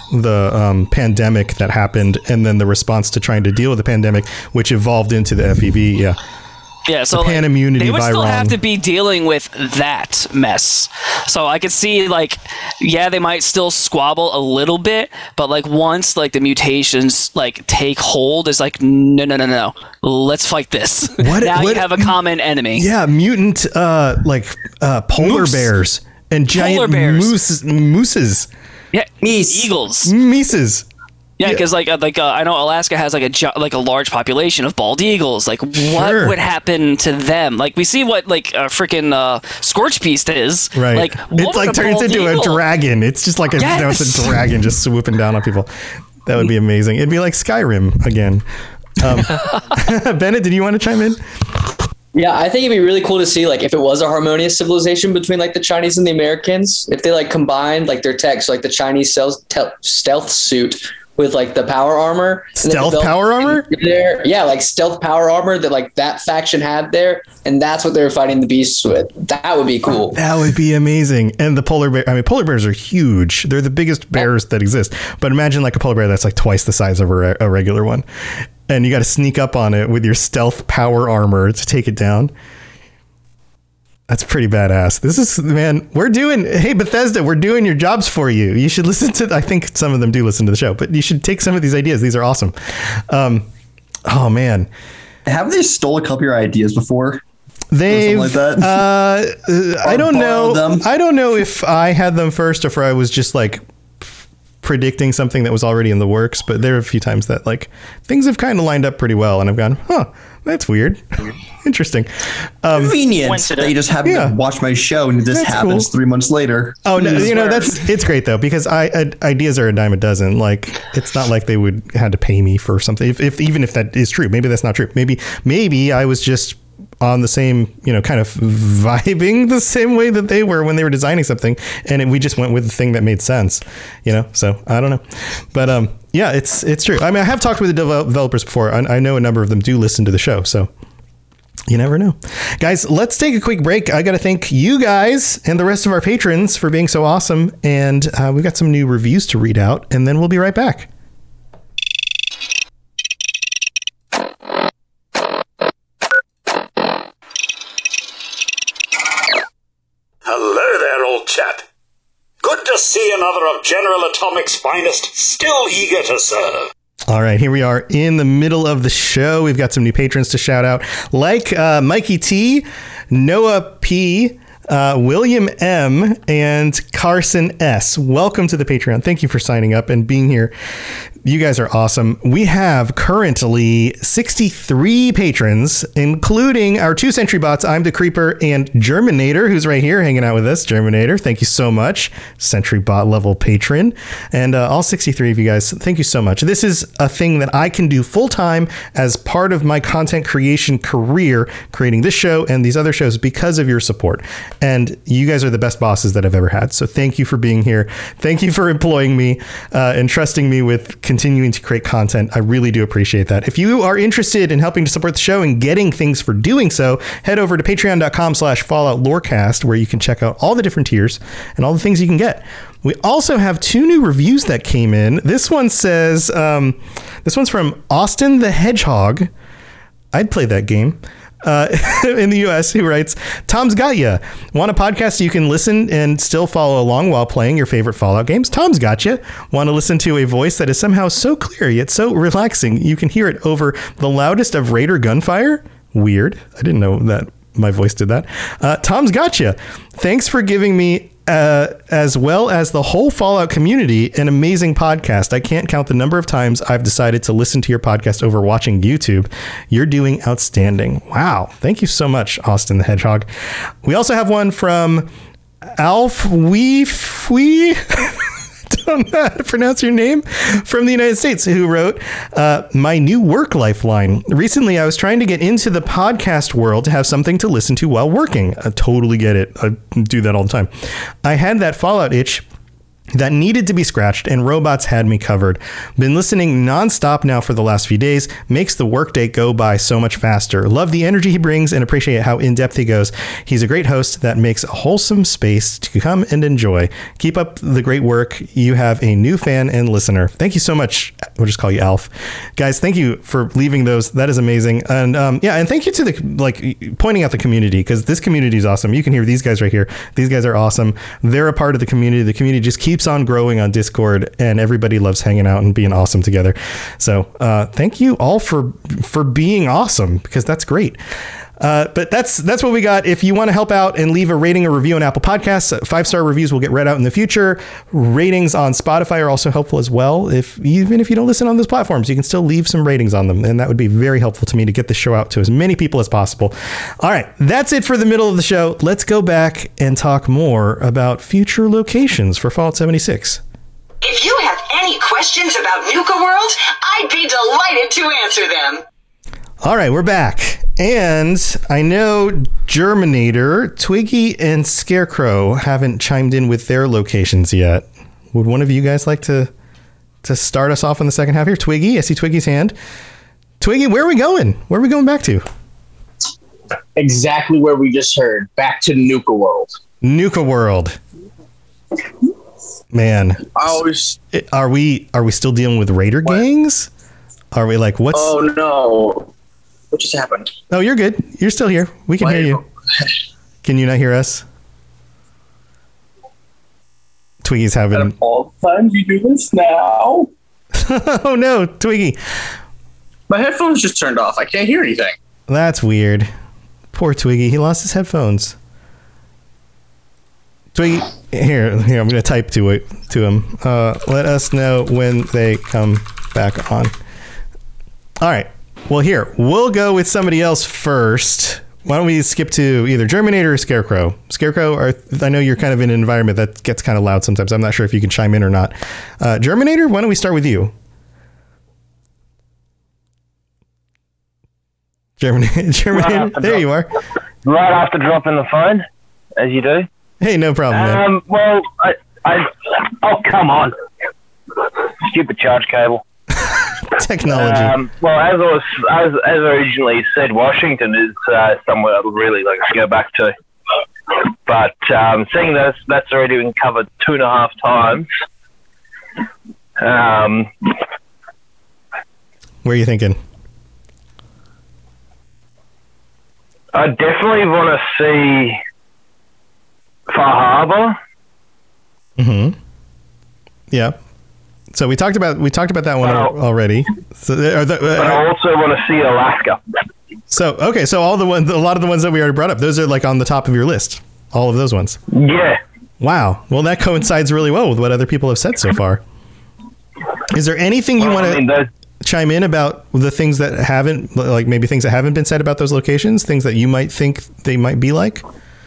Speaker 1: pandemic that happened, and then the response to trying to deal with the pandemic, which evolved into the FEV.
Speaker 3: Yeah, so
Speaker 1: pan immunity.
Speaker 3: They would still have to be dealing with that mess. So I could see like, they might still squabble a little bit, but like once like the mutations like take hold, it's like no, let's fight this. You have a common enemy.
Speaker 1: Yeah, mutant polar bears and giant mooses.
Speaker 3: Yeah, eagles.
Speaker 1: Mises.
Speaker 3: Yeah, because I know Alaska has like a large population of bald eagles. Like, what would happen to them? Like, we see what like a freaking Scorch Beast is.
Speaker 1: Right.
Speaker 3: Like,
Speaker 1: it's like turns into a dragon. It's just like it's a dragon just swooping down on people. That would be amazing. It'd be like Skyrim again. Bennett, did you want to chime in?
Speaker 4: Yeah, I think it'd be really cool to see like if it was a harmonious civilization between like the Chinese and the Americans, if they like combined like their tech, so like the Chinese stealth suit with like the power armor.
Speaker 1: Stealth power armor?
Speaker 4: Yeah, like stealth power armor that like that faction had there, and that's what they were fighting the beasts with. That would be cool.
Speaker 1: That would be amazing. And the polar bear, I mean, polar bears are huge. They're the biggest bears that exist. But imagine like a polar bear that's like twice the size of a regular one. And you got to sneak up on it with your stealth power armor to take it down. That's pretty badass. This is, man, hey, Bethesda, we're doing your jobs for you. You should listen to, I think some of them do listen to the show, but you should take some of these ideas. These are awesome. Oh, man.
Speaker 5: Have they stole a couple of your ideas before?
Speaker 1: They've,
Speaker 5: like that?
Speaker 1: I don't know.
Speaker 5: Them?
Speaker 1: I don't know if I had them first or if I was just like predicting something that was already in the works, but there are a few times that like things have kind of lined up pretty well and I've gone, that's weird. Interesting.
Speaker 5: Convenient that you just happen to watch my show and this happens cool. 3 months later.
Speaker 1: Oh, no, it's great though, because ideas are a dime a dozen. Like, it's not like they would had to pay me for something. Even if that is true, maybe that's not true. Maybe I was just on the same, kind of vibing the same way that they were when they were designing something. And we just went with the thing that made sense, so I don't know. But, yeah, it's true. I mean, I have talked with the developers before. I know a number of them do listen to the show. So you never know. Guys, let's take a quick break. I got to thank you guys and the rest of our patrons for being so awesome. And we've got some new reviews to read out, and then we'll be right back.
Speaker 8: Hello there, old chap. Good to see another of General Atomic's finest, still eager to serve.
Speaker 1: All right, here we are in the middle of the show. We've got some new patrons to shout out, like Mikey T, Noah P, William M, and Carson S. Welcome to the Patreon. Thank you for signing up and being here. You guys are awesome. We have currently 63 patrons, including our 2 Sentry Bots, I'm the Creeper, and Germinator, who's right here hanging out with us. Germinator, thank you so much. Sentry Bot level patron. And all 63 of you guys, thank you so much. This is a thing that I can do full time as part of my content creation career, creating this show and these other shows because of your support. And you guys are the best bosses that I've ever had. So thank you for being here. Thank you for employing me and trusting me with continuing to create content. I really do appreciate that. If you are interested in helping to support the show and getting things for doing so, head over to patreon.com/Fallout Lorecast, where you can check out all the different tiers and all the things you can get. We also have 2 new reviews that came in. This one says, this one's from Austin the Hedgehog. I'd play that game. In the US, who writes, Tom's got ya. Want a podcast so you can listen and still follow along while playing your favorite Fallout games? Tom's got ya. Want to listen to a voice that is somehow so clear yet so relaxing you can hear it over the loudest of Raider gunfire? Weird. I didn't know that my voice did that. Tom's got ya. Thanks for giving me as well as the whole Fallout community, an amazing podcast. I can't count the number of times I've decided to listen to your podcast over watching YouTube. You're doing outstanding. Wow. Thank you so much, Austin the Hedgehog. We also have one from Alf Wee. Don't know how to pronounce your name, from the United States, who wrote, my new work lifeline. Recently, I was trying to get into the podcast world to have something to listen to while working. I totally get it. I do that all the time. I had that Fallout itch that needed to be scratched, and Robots had me covered. Been listening nonstop now for the last few days. Makes the workday go by so much faster. Love the energy he brings and appreciate how in-depth he goes. He's a great host that makes a wholesome space to come and enjoy. Keep up the great work. You have a new fan and listener. Thank you so much. We'll just call you Alf. Guys, thank you for leaving those. That is amazing. And and thank you to the pointing out the community, because this community is awesome. You can hear these guys right here. These guys are awesome. They're a part of the community. The community just keeps on growing on Discord, and everybody loves hanging out and being awesome together. So thank you all for being awesome, because that's great. But that's what we got. If you want to help out and leave a rating or review on Apple Podcasts, 5-star reviews will get read out in the future. Ratings on Spotify are also helpful as well. Even if you don't listen on those platforms, you can still leave some ratings on them, and that would be very helpful to me to get the show out to as many people as possible. All right, that's it for the middle of the show. Let's go back and talk more about future locations for Fallout 76.
Speaker 9: If you have any questions about Nuka World, I'd be delighted to answer them.
Speaker 1: All right, we're back. And I know Germinator, Twiggy, and Scarecrow haven't chimed in with their locations yet. Would one of you guys like to start us off in the second half here? Twiggy, I see Twiggy's hand. Twiggy, where are we going? Where are we going back to?
Speaker 6: Exactly where we just heard. Back to Nuka World.
Speaker 1: Nuka World. Man. Are we still dealing with Raider gangs? Are we like, what's...
Speaker 6: Oh, no. What just happened?
Speaker 1: Oh, you're good. You're still here. We can hear you. Can you not hear us? Twiggy's having...
Speaker 6: Out of all the times you do this now.
Speaker 1: Oh no, Twiggy.
Speaker 6: My headphones just turned off. I can't hear anything.
Speaker 1: That's weird. Poor Twiggy. He lost his headphones. Twiggy, here, I'm going to type to him. Let us know when they come back on. All right. Well, here, we'll go with somebody else first. Why don't we skip to either Germinator or Scarecrow? Scarecrow, I know you're kind of in an environment that gets kind of loud sometimes. I'm not sure if you can chime in or not. Germinator, why don't we start with you? Germinator, there you are.
Speaker 7: Right after dropping the phone, as you do.
Speaker 1: Hey, no problem, man.
Speaker 7: Well, oh, come on. Stupid charge cable.
Speaker 1: Technology.
Speaker 7: Well, as originally said, Washington is somewhere I'd really like to go back to. But seeing that's already been covered 2.5 times.
Speaker 1: Where are you thinking?
Speaker 7: I definitely want to see Far Harbor.
Speaker 1: Mm-hmm. Yeah. So we talked about that one already. So
Speaker 7: but I also want to see Alaska.
Speaker 1: So okay, so a lot of the ones that we already brought up, those are like on the top of your list. All of those ones.
Speaker 7: Yeah.
Speaker 1: Wow. Well, that coincides really well with what other people have said so far. Is there anything you want to chime in about the things that haven't, like maybe things that haven't been said about those locations, things that you might think they might be like?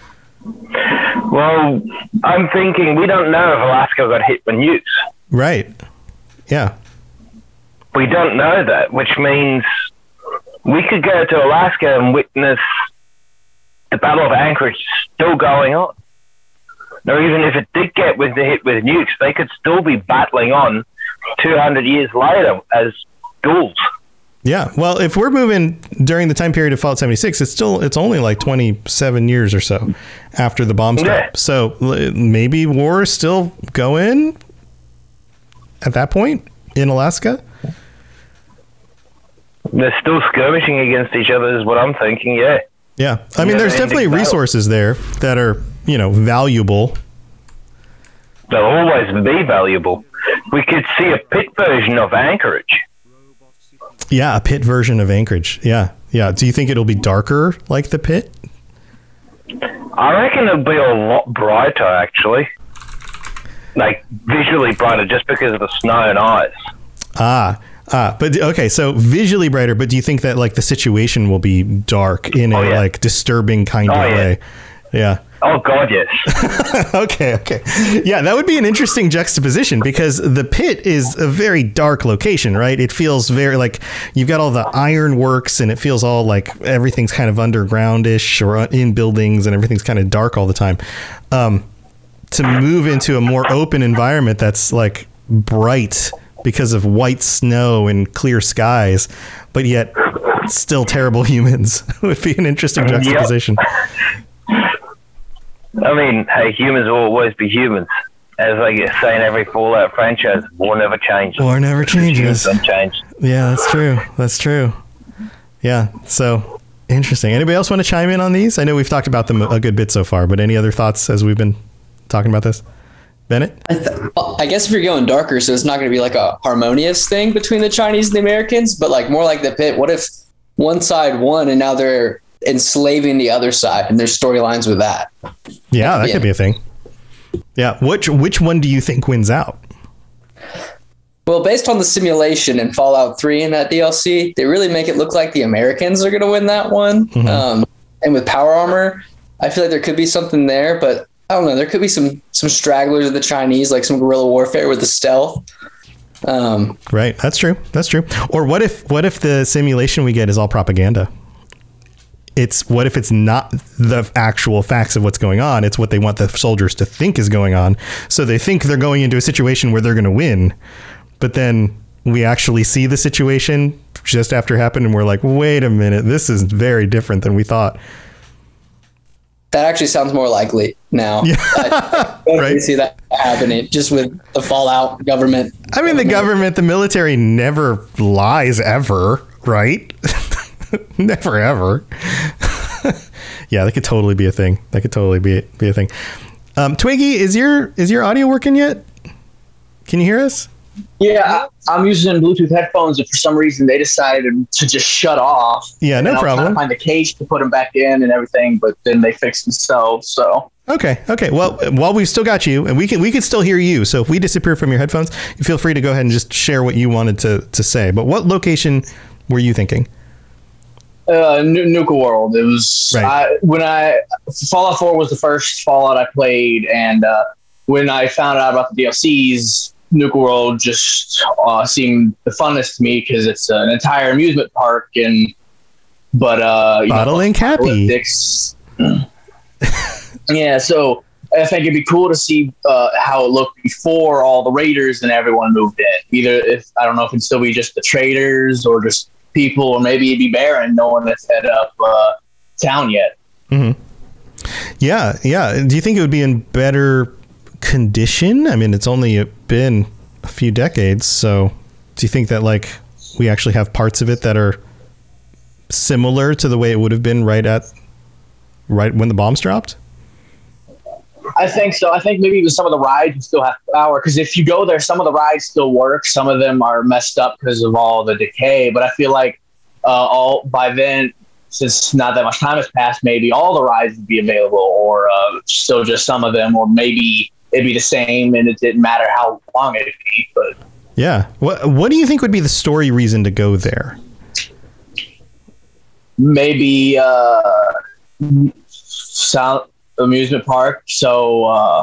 Speaker 7: Well, I'm thinking we don't know if Alaska got hit with nukes.
Speaker 1: Right. Yeah.
Speaker 7: We don't know that, which means we could go to Alaska and witness the Battle of Anchorage still going on. Or even if it did get hit with nukes, they could still be battling on 200 years later as duels.
Speaker 1: Yeah. Well, if we're moving during the time period of Fallout 76, it's only like 27 years or so after the bombs drop. So maybe war is still going at that point in Alaska.
Speaker 7: They're still skirmishing against each other is what I'm thinking. Yeah.
Speaker 1: Yeah. I mean, there's definitely resources there that are, valuable.
Speaker 7: They'll always be valuable. We could see a pit version of Anchorage.
Speaker 1: Yeah, a pit version of Anchorage. Yeah. Yeah. Do you think it'll be darker like the pit?
Speaker 7: I reckon it'll be a lot brighter, actually. Like, visually brighter just because of the snow and ice.
Speaker 1: But okay, so visually brighter, but do you think that like the situation will be dark in a like disturbing kind of way? Yeah.
Speaker 7: Oh God, yes.
Speaker 1: Okay. Yeah, that would be an interesting juxtaposition because the pit is a very dark location, right? It feels very like you've got all the ironworks and it feels all like everything's kind of undergroundish or in buildings and everything's kind of dark all the time. To move into a more open environment that's like bright because of white snow and clear skies, but yet still terrible humans would be an interesting juxtaposition.
Speaker 7: Yep. I mean, hey, humans will always be humans. As I say in every Fallout franchise, war never changes.
Speaker 1: War never changes.
Speaker 7: Humans don't change.
Speaker 1: Yeah, that's true. Yeah, so interesting. Anybody else want to chime in on these? I know we've talked about them a good bit so far, but any other thoughts as we've been talking about this? Bennett?
Speaker 4: I guess if you're going darker, so it's not going to be like a harmonious thing between the Chinese and the Americans, but like more like the pit. What if one side won and now they're enslaving the other side and there's storylines with that?
Speaker 1: Yeah, that could be a thing. Yeah. Which one do you think wins out?
Speaker 4: Well, based on the simulation in Fallout 3 and that DLC, they really make it look like the Americans are going to win that one. Mm-hmm. And with power armor, I feel like there could be something there, but I don't know. There could be some stragglers of the Chinese, like some guerrilla warfare with the stealth.
Speaker 1: Right. That's true. Or what if the simulation we get is all propaganda? What if it's not the actual facts of what's going on? It's what they want the soldiers to think is going on. So they think they're going into a situation where they're going to win, but then we actually see the situation just after it happened and we're like, wait a minute, this is very different than we thought.
Speaker 4: That actually sounds more likely now. Yeah. I right. See that happening just with the Fallout government.
Speaker 1: I mean, the military never lies ever, right? Never ever. Yeah, that could totally be a thing. That could totally be a thing. Twiggy, is your audio working yet? Can you hear us?
Speaker 6: Yeah, I'm using Bluetooth headphones, and for some reason they decided to just shut off.
Speaker 1: Yeah, no problem.
Speaker 6: I was trying to find the case to put them back in and everything, but then they fixed themselves. So
Speaker 1: okay. Well, while we've still got you, and we can still hear you. So if we disappear from your headphones, you feel free to go ahead and just share what you wanted to say. But what location were you thinking?
Speaker 6: Nuka World. It was
Speaker 1: right.
Speaker 6: Fallout 4 was the first Fallout I played, and when I found out about the DLCs, Nuka World just seemed the funnest to me because it's an entire amusement park,
Speaker 1: Bottle and Cappy.
Speaker 6: Yeah, so I think it'd be cool to see how it looked before all the raiders and everyone moved in. I don't know if it'd still be just the traders or just people, or maybe it'd be barren. No one that's set up town yet.
Speaker 1: Mm-hmm. Yeah. Do you think it would be in better condition? I mean, it's only been a few decades, so do you think that like we actually have parts of it that are similar to the way it would have been right when the bombs dropped?
Speaker 6: I think so. I think maybe even some of the rides still have power, because if you go there, some of the rides still work. Some of them are messed up because of all the decay. But I feel like by then, since not that much time has passed, maybe all the rides would be available, or still just some of them, or maybe it'd be the same and it didn't matter how long it'd be. But
Speaker 1: yeah, what do you think would be the story reason to go there?
Speaker 6: Maybe South amusement park, so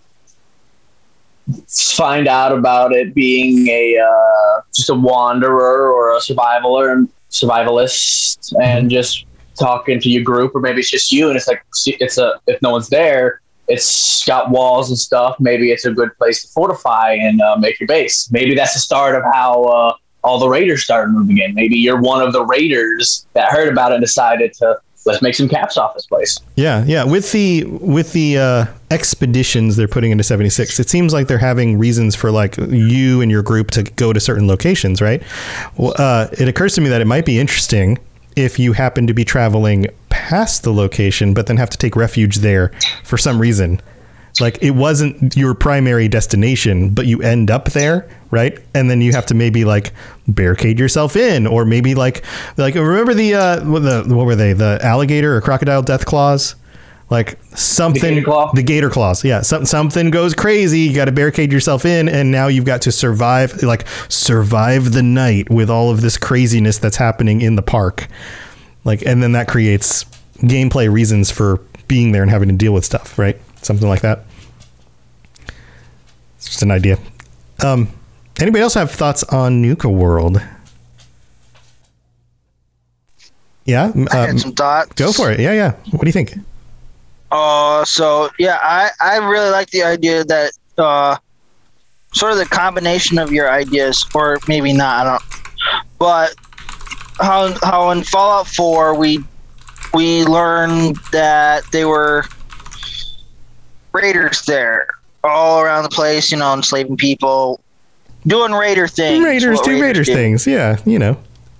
Speaker 6: find out about it being just a wanderer or a survivalist, and just talking to your group, or maybe it's just you, and it's like if no one's there, it's got walls and stuff. Maybe it's a good place to fortify and make your base. Maybe that's the start of how all the raiders started moving in. Maybe you're one of the raiders that heard about it and decided to let's make some caps off this place.
Speaker 1: Yeah. With the expeditions they're putting into 76, it seems like they're having reasons for like you and your group to go to certain locations, right? Well, it occurs to me that it might be interesting if you happen to be traveling past the location, but then have to take refuge there for some reason. Like it wasn't your primary destination, but you end up there, right? And then you have to maybe like barricade yourself in, or maybe like remember what were they? The alligator or crocodile death claws? Like something, the gator claws. Yeah. Something goes crazy. You got to barricade yourself in, and now you've got to survive the night with all of this craziness that's happening in the park. Like, and then that creates gameplay reasons for being there and having to deal with stuff, right? Something like that. It's just an idea. Anybody else have thoughts on Nuka World? Yeah?
Speaker 2: I had some thoughts.
Speaker 1: Go for it. Yeah. What do you think?
Speaker 2: So, yeah, I really like the idea that sort of the combination of your ideas, or maybe not, I don't know. But how in Fallout 4 we learned that they were raiders there all around the place, enslaving people, doing raider things.
Speaker 1: Raiders do raider things. Yeah,
Speaker 2: Yeah.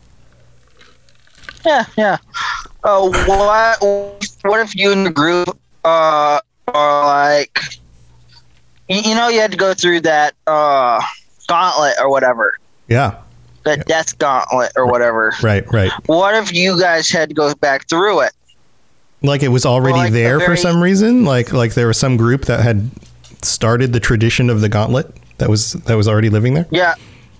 Speaker 2: What if you and the group are like, you had to go through that gauntlet or whatever.
Speaker 1: Yeah.
Speaker 2: That death gauntlet or whatever.
Speaker 1: Right.
Speaker 2: What if you guys had to go back through it?
Speaker 1: Like it was already there for some reason? Like there was some group that had started the tradition of the gauntlet that was already living there? Yeah.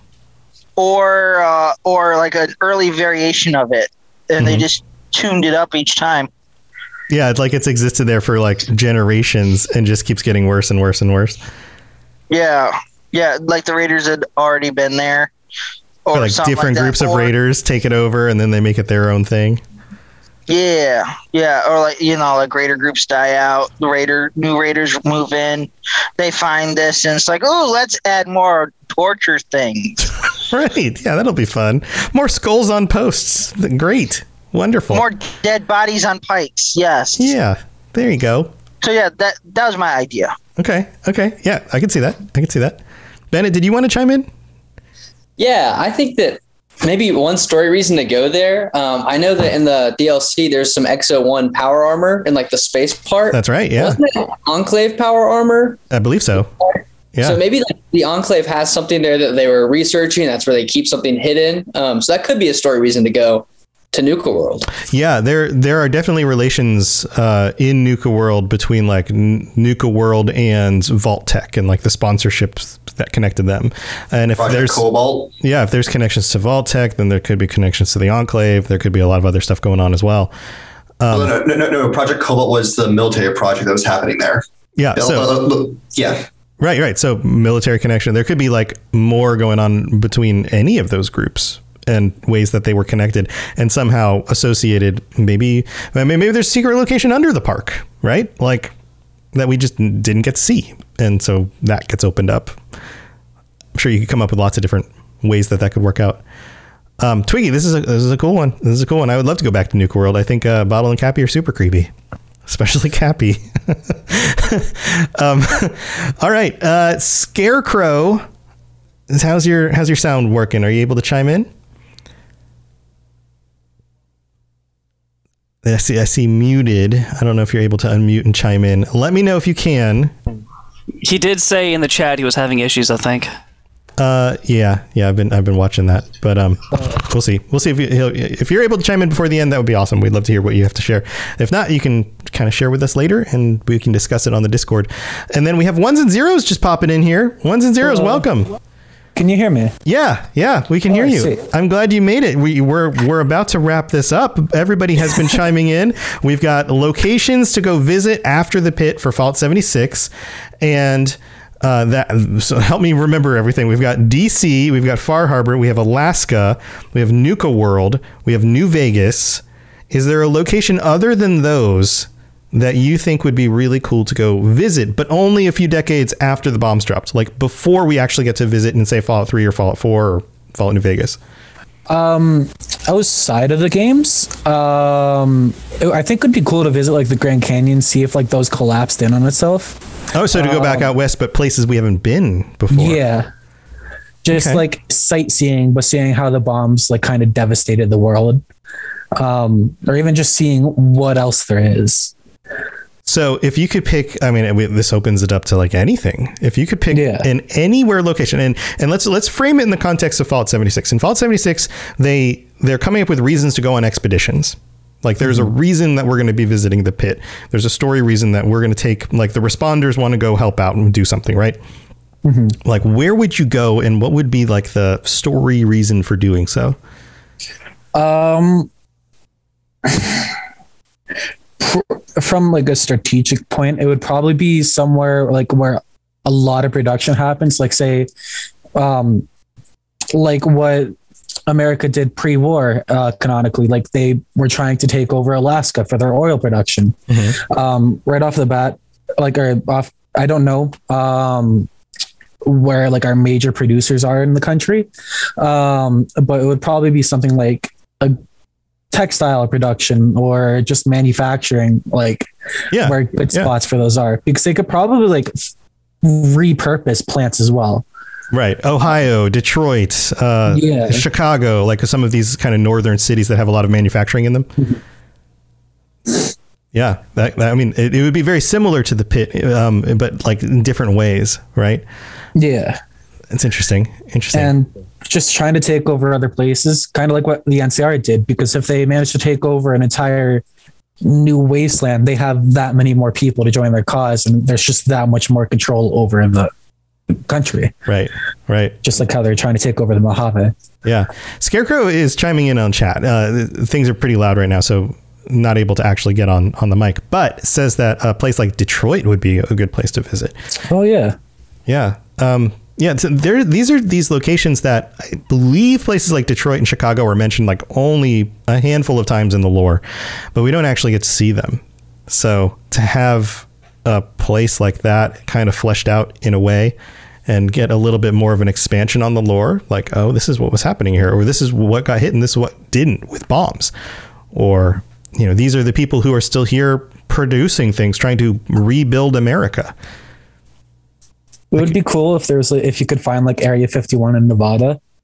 Speaker 2: Or like an early variation of it, and they just tuned it up each time.
Speaker 1: Yeah, it's like it's existed there for like generations and just keeps getting worse and worse and worse.
Speaker 2: Yeah, like the raiders had already been there.
Speaker 1: Or like different groups of raiders take it over and then they make it their own thing.
Speaker 2: Yeah. Or like raider groups die out. New raiders move in. They find this and it's like, oh, let's add more torture things.
Speaker 1: Right. Yeah, that'll be fun. More skulls on posts. Great. Wonderful.
Speaker 2: More dead bodies on pikes. Yes.
Speaker 1: Yeah. There you go.
Speaker 2: So yeah, that was my idea.
Speaker 1: Okay. Yeah, I can see that. Bennett, did you want to chime in?
Speaker 4: Yeah, I think that maybe one story reason to go there. I know that in the DLC, there's some Exo-1 power armor in like the space part.
Speaker 1: That's right. Yeah.
Speaker 4: Wasn't it Enclave power armor?
Speaker 1: I believe so. Yeah.
Speaker 4: So maybe like the Enclave has something there that they were researching. That's where they keep something hidden. So that could be a story reason to go to Nuka World.
Speaker 1: Yeah, there are definitely relations in Nuka World between like Nuka World and Vault-Tec and like the sponsorships that connected them. And if there's
Speaker 5: Cobalt,
Speaker 1: if there's connections to Vault-Tec, then there could be connections to the Enclave. There could be a lot of other stuff going on as well.
Speaker 5: No. Project Cobalt was the military project that was happening there.
Speaker 1: Yeah.
Speaker 5: Yeah.
Speaker 1: Right. So military connection. There could be like more going on between any of those groups and ways that they were connected and somehow associated. Maybe there's a secret location under the park, right? Like that we just didn't get to see. And so that gets opened up. I'm sure you could come up with lots of different ways that could work out. Twiggy, this is a cool one. I would love to go back to Nuka World. I think Bottle and Cappy are super creepy. Especially Cappy. All right. Scarecrow, how's your sound working? Are you able to chime in? I see muted. I don't know if you're able to unmute and chime in. Let me know if you can.
Speaker 3: He did say in the chat he was having issues, I think.
Speaker 1: Yeah. I've been watching that, but we'll see. We'll see if you're able to chime in before the end. That would be awesome. We'd love to hear what you have to share. If not, you can kind of share with us later, and we can discuss it on the Discord. And then we have Ones and Zeros just popping in here. Ones and Zeros, welcome.
Speaker 10: Can you hear me?
Speaker 1: Yeah, we can hear you.
Speaker 10: See.
Speaker 1: I'm glad you made it. We're about to wrap this up. Everybody has been chiming in. We've got locations to go visit after the pit for Fallout 76, and so help me remember everything. We've got DC, we've got Far Harbor, we have Alaska, we have Nuka World, we have New Vegas. Is there a location other than those that you think would be really cool to go visit, but only a few decades after the bombs dropped, like before we actually get to visit in, say, Fallout 3 or Fallout 4 or Fallout New Vegas?
Speaker 10: Outside of the games, I think it'd be cool to visit like the Grand Canyon, see if like those collapsed in on itself.
Speaker 1: Oh, so to go back out west, but places we haven't been before.
Speaker 10: Yeah. Just like sightseeing, but seeing how the bombs like kind of devastated the world. Or even just seeing what else there is.
Speaker 1: So if you could pick, this opens it up to like anything. If you could pick an anywhere location, and let's frame it in the context of Fallout 76. In Fallout 76, they're coming up with reasons to go on expeditions. Like there's a reason that we're going to be visiting the pit. There's a story reason that we're going to take, like the responders want to go help out and do something, right? Mm-hmm. Like where would you go and what would be like the story reason for doing so?
Speaker 10: From like a strategic point, it would probably be somewhere like where a lot of production happens. Like say, like what America did pre-war, canonically, like they were trying to take over Alaska for their oil production. Mm-hmm. Right off the bat, I don't know where like our major producers are in the country, but it would probably be something like a textile production or just manufacturing, like where good spots for those are, because they could probably like repurpose plants as well.
Speaker 1: Right. Ohio, Detroit, Chicago, like some of these kind of northern cities that have a lot of manufacturing in them. Yeah. It would be very similar to the pit, but like in different ways. Right.
Speaker 10: Yeah.
Speaker 1: It's interesting.
Speaker 10: And just trying to take over other places, kind of like what the NCR did, because if they manage to take over an entire new wasteland, they have that many more people to join their cause. And there's just that much more control over the country.
Speaker 1: Right.
Speaker 10: Just like how they're trying to take over the Mojave.
Speaker 1: Yeah. Scarecrow is chiming in on chat. Things are pretty loud right now, so not able to actually get on the mic, but says that a place like Detroit would be a good place to visit.
Speaker 10: Oh yeah.
Speaker 1: Yeah. So these are these locations that I believe places like Detroit and Chicago are mentioned like only a handful of times in the lore, but we don't actually get to see them. So to have a place like that kind of fleshed out in a way and get a little bit more of an expansion on the lore, like, oh, this is what was happening here, or this is what got hit and this is what didn't with bombs, or, these are the people who are still here producing things, trying to rebuild America.
Speaker 10: It would be cool if if you could find like Area 51 in Nevada,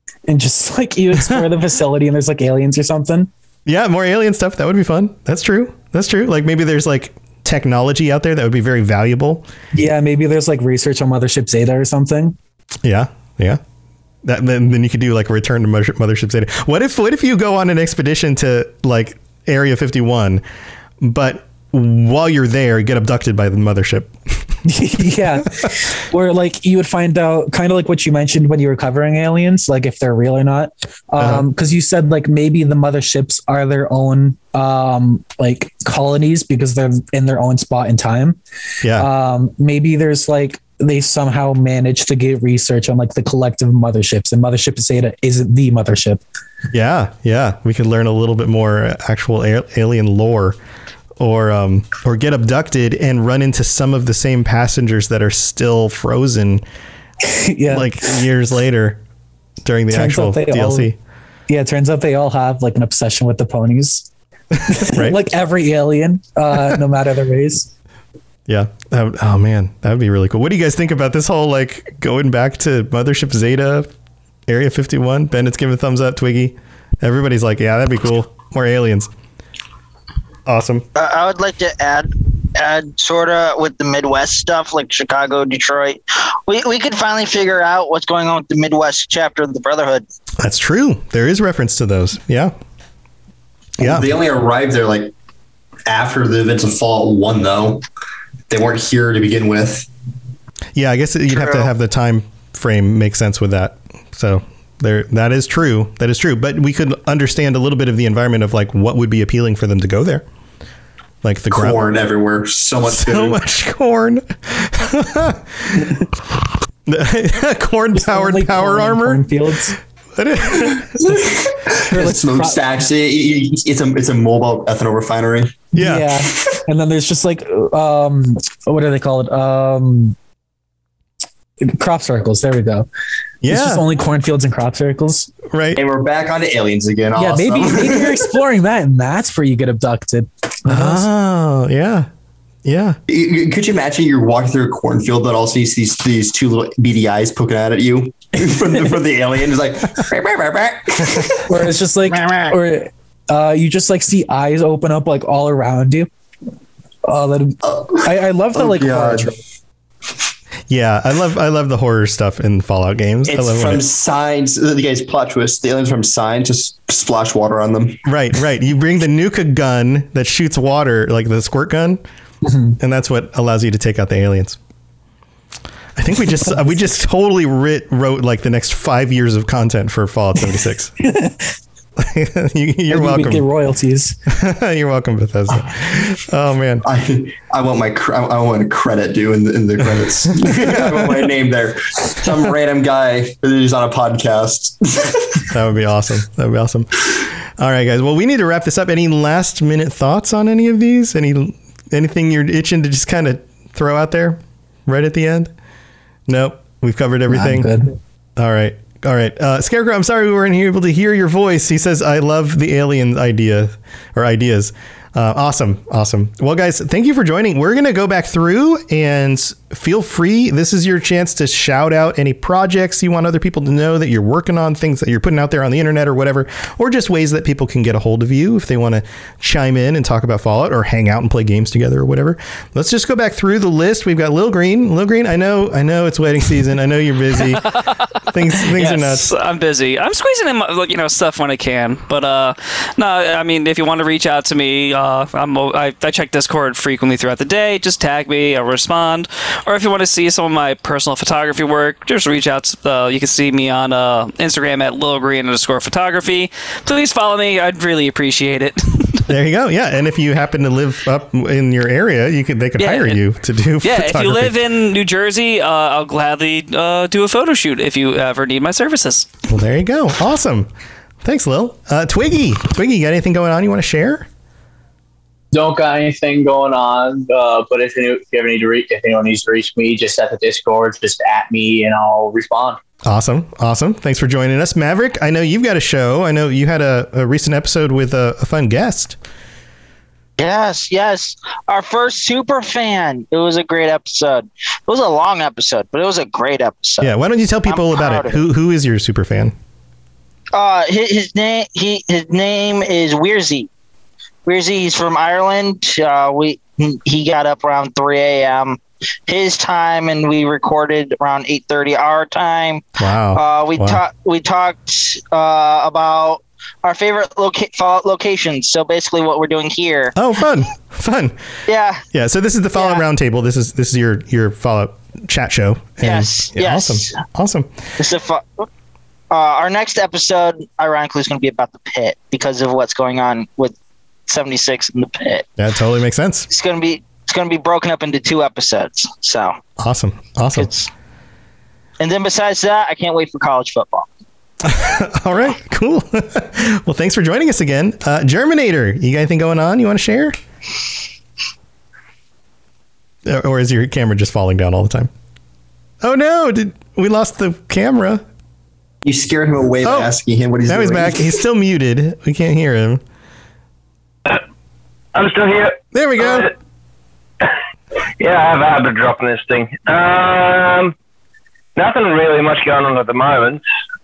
Speaker 10: and just like you explore the facility and there's like aliens or something.
Speaker 1: Yeah, more alien stuff. That would be fun. That's true. Like maybe there's like technology out there that would be very valuable.
Speaker 10: Yeah, maybe there's like research on Mothership Zeta or something.
Speaker 1: Yeah. Then you could do like a return to Mothership Zeta. What if you go on an expedition to like Area 51, but while you're there, you get abducted by the mothership?
Speaker 10: Yeah, where like you would find out kind of like what you mentioned when you were covering aliens, like if they're real or not. Because you said like maybe the motherships are their own like colonies because they're in their own spot in time.
Speaker 1: Yeah.
Speaker 10: Maybe there's like they somehow managed to get research on like the collective motherships, and Mothership Zeta isn't the mothership.
Speaker 1: Yeah. We could learn a little bit more actual alien lore. Or get abducted and run into some of the same passengers that are still frozen, like years later during the actual DLC.
Speaker 10: It turns out they all have like an obsession with the ponies,
Speaker 1: right?
Speaker 10: Like every alien, no matter the race.
Speaker 1: Yeah. Oh man, that would be really cool. What do you guys think about this whole like going back to Mothership Zeta, Area 51? Bennett's giving a thumbs up. Twiggy, everybody's like, yeah, that'd be cool. More aliens. Awesome.
Speaker 2: I would like to add sort of with the Midwest stuff, like Chicago, Detroit. We could finally figure out what's going on with the Midwest chapter of the Brotherhood.
Speaker 1: That's true. There is reference to those. Yeah.
Speaker 5: They only arrived there like after the events of Fallout 1, though. They weren't here to begin with.
Speaker 1: Yeah, I guess you'd have to have the time frame make sense with that. So that is true. But we could understand a little bit of the environment of like what would be appealing for them to go there. Like the
Speaker 5: corn everywhere, so much
Speaker 1: corn. Corn-powered power armor.
Speaker 10: Cornfields.
Speaker 5: Smokestacks. It's a mobile ethanol refinery.
Speaker 1: Yeah.
Speaker 10: And then there's just like what do they call it? Crop circles. There we go.
Speaker 1: Yeah.
Speaker 10: It's just only cornfields and crop circles.
Speaker 1: Right.
Speaker 5: And we're back on the aliens again.
Speaker 10: Yeah,
Speaker 5: awesome.
Speaker 10: maybe you're exploring that, and that's where you get abducted.
Speaker 1: Oh, yeah. Yeah.
Speaker 5: Could you imagine you're walking through a cornfield that also sees these two little beady eyes poking out at you from the alien? It's like,
Speaker 10: or it's just like, or you just like see eyes open up like all around you. I love the like horror trope.
Speaker 1: Yeah, I love the horror stuff in Fallout games.
Speaker 5: It's from Signs. The guy's plot twist. The aliens from Signs just splash water on them.
Speaker 1: Right. You bring the Nuka gun that shoots water, like the squirt gun, and that's what allows you to take out the aliens. I think we just totally wrote like the next 5 years of content for Fallout 76. You're welcome.
Speaker 10: Get royalties.
Speaker 1: You're welcome, Bethesda. Oh man,
Speaker 5: I want a credit due in the credits. I want my name there. Some random guy who's on a podcast.
Speaker 1: That would be awesome. All right, guys. Well, we need to wrap this up. Any last minute thoughts on any of these? Anything you're itching to just kind of throw out there right at the end? Nope. We've covered everything.
Speaker 10: Good.
Speaker 1: All right. Scarecrow, I'm sorry we weren't able to hear your voice. He says, I love the alien ideas. Awesome. Well, guys, thank you for joining. We're going to go back through and feel free. This is your chance to shout out any projects you want other people to know that you're working on, things that you're putting out there on the internet or whatever, or just ways that people can get a hold of you if they want to chime in and talk about Fallout or hang out and play games together or whatever. Let's just go back through the list. We've got Lil Green. I know it's wedding season. I know you're busy. Things are nuts.
Speaker 3: I'm busy. I'm squeezing in stuff when I can, but no, I mean, if you want to reach out to me, I check Discord frequently throughout the day. Just tag me, I'll respond. Or if you want to see some of my personal photography work, just reach out. You can see me on Instagram at lilgreen_photography. Please follow me. I'd really appreciate it.
Speaker 1: There you go. Yeah, and if you happen to live up in your area, they could hire you to do photography.
Speaker 3: If you live in New Jersey, I'll gladly do a photo shoot if you ever need my services.
Speaker 1: Well, there you go. Awesome. Thanks, Lil. Twiggy, you got anything going on you want to share?
Speaker 6: Don't got anything going on, but if anyone needs to reach me, just at the Discord, just at me, and I'll respond.
Speaker 1: Awesome. Thanks for joining us, Maverick. I know you've got a show. I know you had a recent episode with a fun guest.
Speaker 2: Yes. Our first super fan. It was a great episode. It was a long episode, but it was a great episode.
Speaker 1: Yeah. Why don't you tell people about it? Who is your super fan?
Speaker 2: His name is Weirzy. Weirzy, he's from Ireland. He got up around 3 a.m. his time, and we recorded around 8:30 our time.
Speaker 1: Wow.
Speaker 2: We talked about our favorite Fallout locations. So basically, what we're doing here.
Speaker 1: Oh, fun.
Speaker 2: Yeah.
Speaker 1: Yeah. So this is the Fallout Roundtable. This is your Fallout chat show. And,
Speaker 2: yes.
Speaker 1: Awesome.
Speaker 2: This is our next episode, ironically, is going to be about the pit because of what's going on with 76 in the pit.
Speaker 1: That totally makes sense.
Speaker 2: It's going to be broken up into 2 episodes. So
Speaker 1: awesome.
Speaker 2: And then besides that, I can't wait for college football.
Speaker 1: All right, cool. Well, thanks for joining us again. Germinator, you got anything going on you want to share? Or is your camera just falling down all the time? Oh no, we lost the camera?
Speaker 5: You scared him away by asking him what he's doing.
Speaker 1: Now he's back. He's still muted. We can't hear him.
Speaker 7: I'm still here.
Speaker 1: There we go.
Speaker 7: Yeah, I have a habit of dropping this thing. Nothing really much going on at the moment.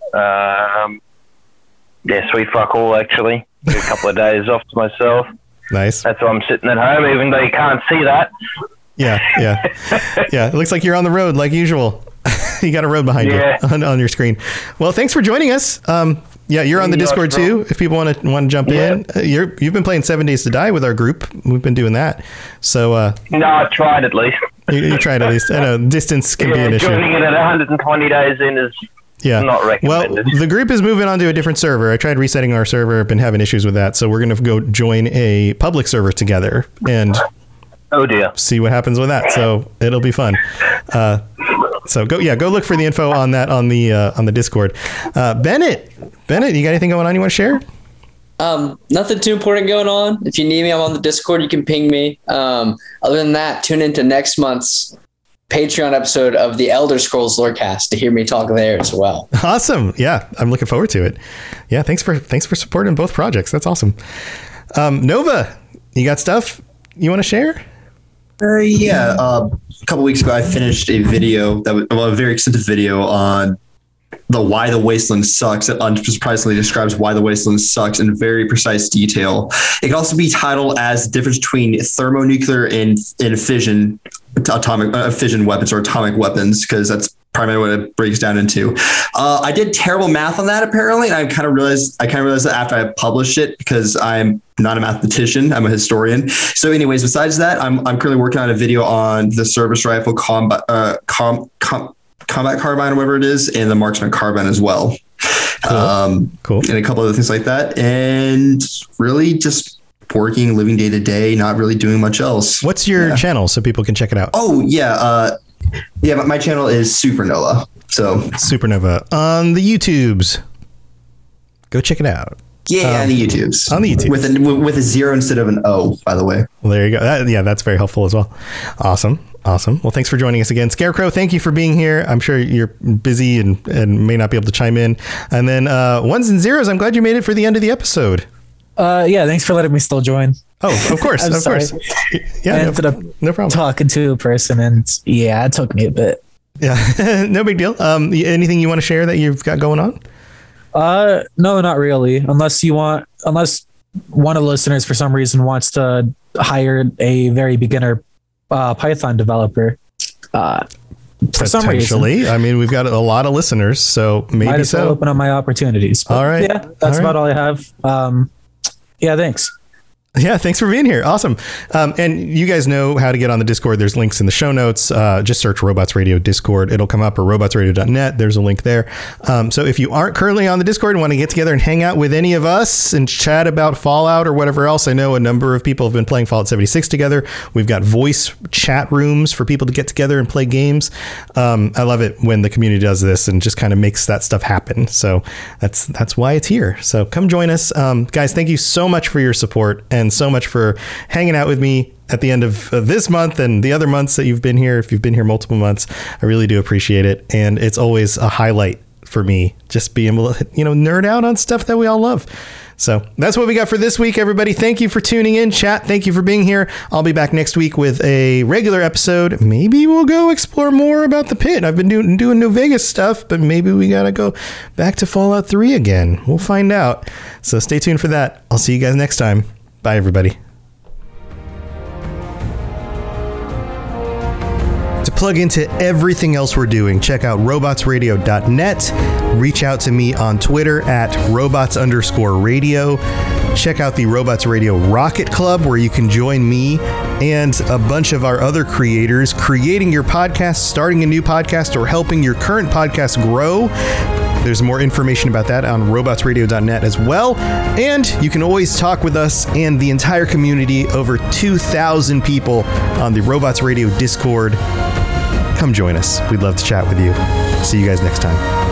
Speaker 7: Sweet fuck all, actually. A couple of days off to myself.
Speaker 1: Nice.
Speaker 7: That's why I'm sitting at home, even though you can't see that.
Speaker 1: Yeah. It looks like you're on the road like usual. You got a road behind you on your screen. Well, thanks for joining us. You're on the Discord too. If people want to jump in, you've been playing 7 Days to Die with our group. We've been doing that. So
Speaker 7: no, I tried at least.
Speaker 1: You tried at least. I know distance can be an issue.
Speaker 7: Joining it at 120 days in is not recommended.
Speaker 1: Well, the group is moving on to a different server. I tried resetting our server. I've been having issues with that, so we're going to go join a public server together and see what happens with that. So it'll be fun. So go look for the info on that on the Discord. Bennett, you got anything going on you want to share?
Speaker 4: Nothing too important going on. If you need me, I'm on the Discord. You can ping me. Other than that, tune into next month's Patreon episode of the Elder Scrolls Lorecast to hear me talk there as well.
Speaker 1: Awesome. Yeah, I'm looking forward to it. Yeah, thanks for supporting both projects. That's awesome. Nova, you got stuff you want to share?
Speaker 5: A couple weeks ago, I finished a video a very extensive video on why the Wasteland sucks. It unsurprisingly describes why the Wasteland sucks in very precise detail. It can also be titled as the difference between thermonuclear and fission fission weapons or atomic weapons, because that's primarily what it breaks down into. I did terrible math on that apparently, and I kind of realized that after I published it, because I'm not a mathematician, I'm a historian. So anyways, besides that, I'm currently working on a video on the service rifle combat carbine or whatever it is, and the marksman carbine as well.
Speaker 1: Cool.
Speaker 5: And a couple other things like that, and really just working, living day to day, not really doing much else.
Speaker 1: What's your channel so people can check it out?
Speaker 5: My channel is Supernova. So
Speaker 1: Supernova on the YouTubes. Go check it out.
Speaker 5: On the YouTubes.
Speaker 1: On the YouTubes.
Speaker 5: With a 0 instead of an O, by the way.
Speaker 1: Well, there you go. That's very helpful as well. Awesome. Well, thanks for joining us again. Scarecrow, thank you for being here. I'm sure you're busy and may not be able to chime in. And then ones and zeros, I'm glad you made it for the end of the episode.
Speaker 10: Thanks for letting me still join.
Speaker 1: Oh, of course. Of course.
Speaker 10: Yeah, I ended up
Speaker 1: no problem
Speaker 10: talking to a person, and it took me a bit.
Speaker 1: Yeah, no big deal. Anything you want to share that you've got going on?
Speaker 10: No, not really. Unless one of the listeners for some reason wants to hire a very beginner Python developer. For some reason.
Speaker 1: I mean, we've got a lot of listeners, so maybe
Speaker 10: might as well open up my opportunities. But
Speaker 1: all right.
Speaker 10: Yeah, that's about all I have. Thanks.
Speaker 1: Yeah, thanks for being here. Awesome. And you guys know how to get on the Discord. There's links in the show notes. Just search Robots Radio Discord. It'll come up, or robotsradio.net. There's a link there. So if you aren't currently on the Discord and want to get together and hang out with any of us and chat about Fallout or whatever else, I know a number of people have been playing Fallout 76 together. We've got voice chat rooms for people to get together and play games. I love it when the community does this and just kind of makes that stuff happen. So that's why it's here. So come join us. Guys, thank you so much for your support and so much for hanging out with me at the end of this month and the other months that you've been here. If you've been here multiple months, I really do appreciate it. And it's always a highlight for me, just being able to, nerd out on stuff that we all love. So that's what we got for this week, everybody. Thank you for tuning in. Chat, thank you for being here. I'll be back next week with a regular episode. Maybe we'll go explore more about the pit. I've been doing New Vegas stuff, but maybe we got to go back to Fallout 3 again. We'll find out. So stay tuned for that. I'll see you guys next time. Bye, everybody. To plug into everything else we're doing, check out robotsradio.net. Reach out to me on Twitter at robots_radio. Check out the Robots Radio Rocket Club, where you can join me and a bunch of our other creators creating your podcast, starting a new podcast, or helping your current podcast grow. There's more information about that on robotsradio.net as well. And you can always talk with us and the entire community, over 2,000 people on the Robots Radio Discord. Come join us. We'd love to chat with you. See you guys next time.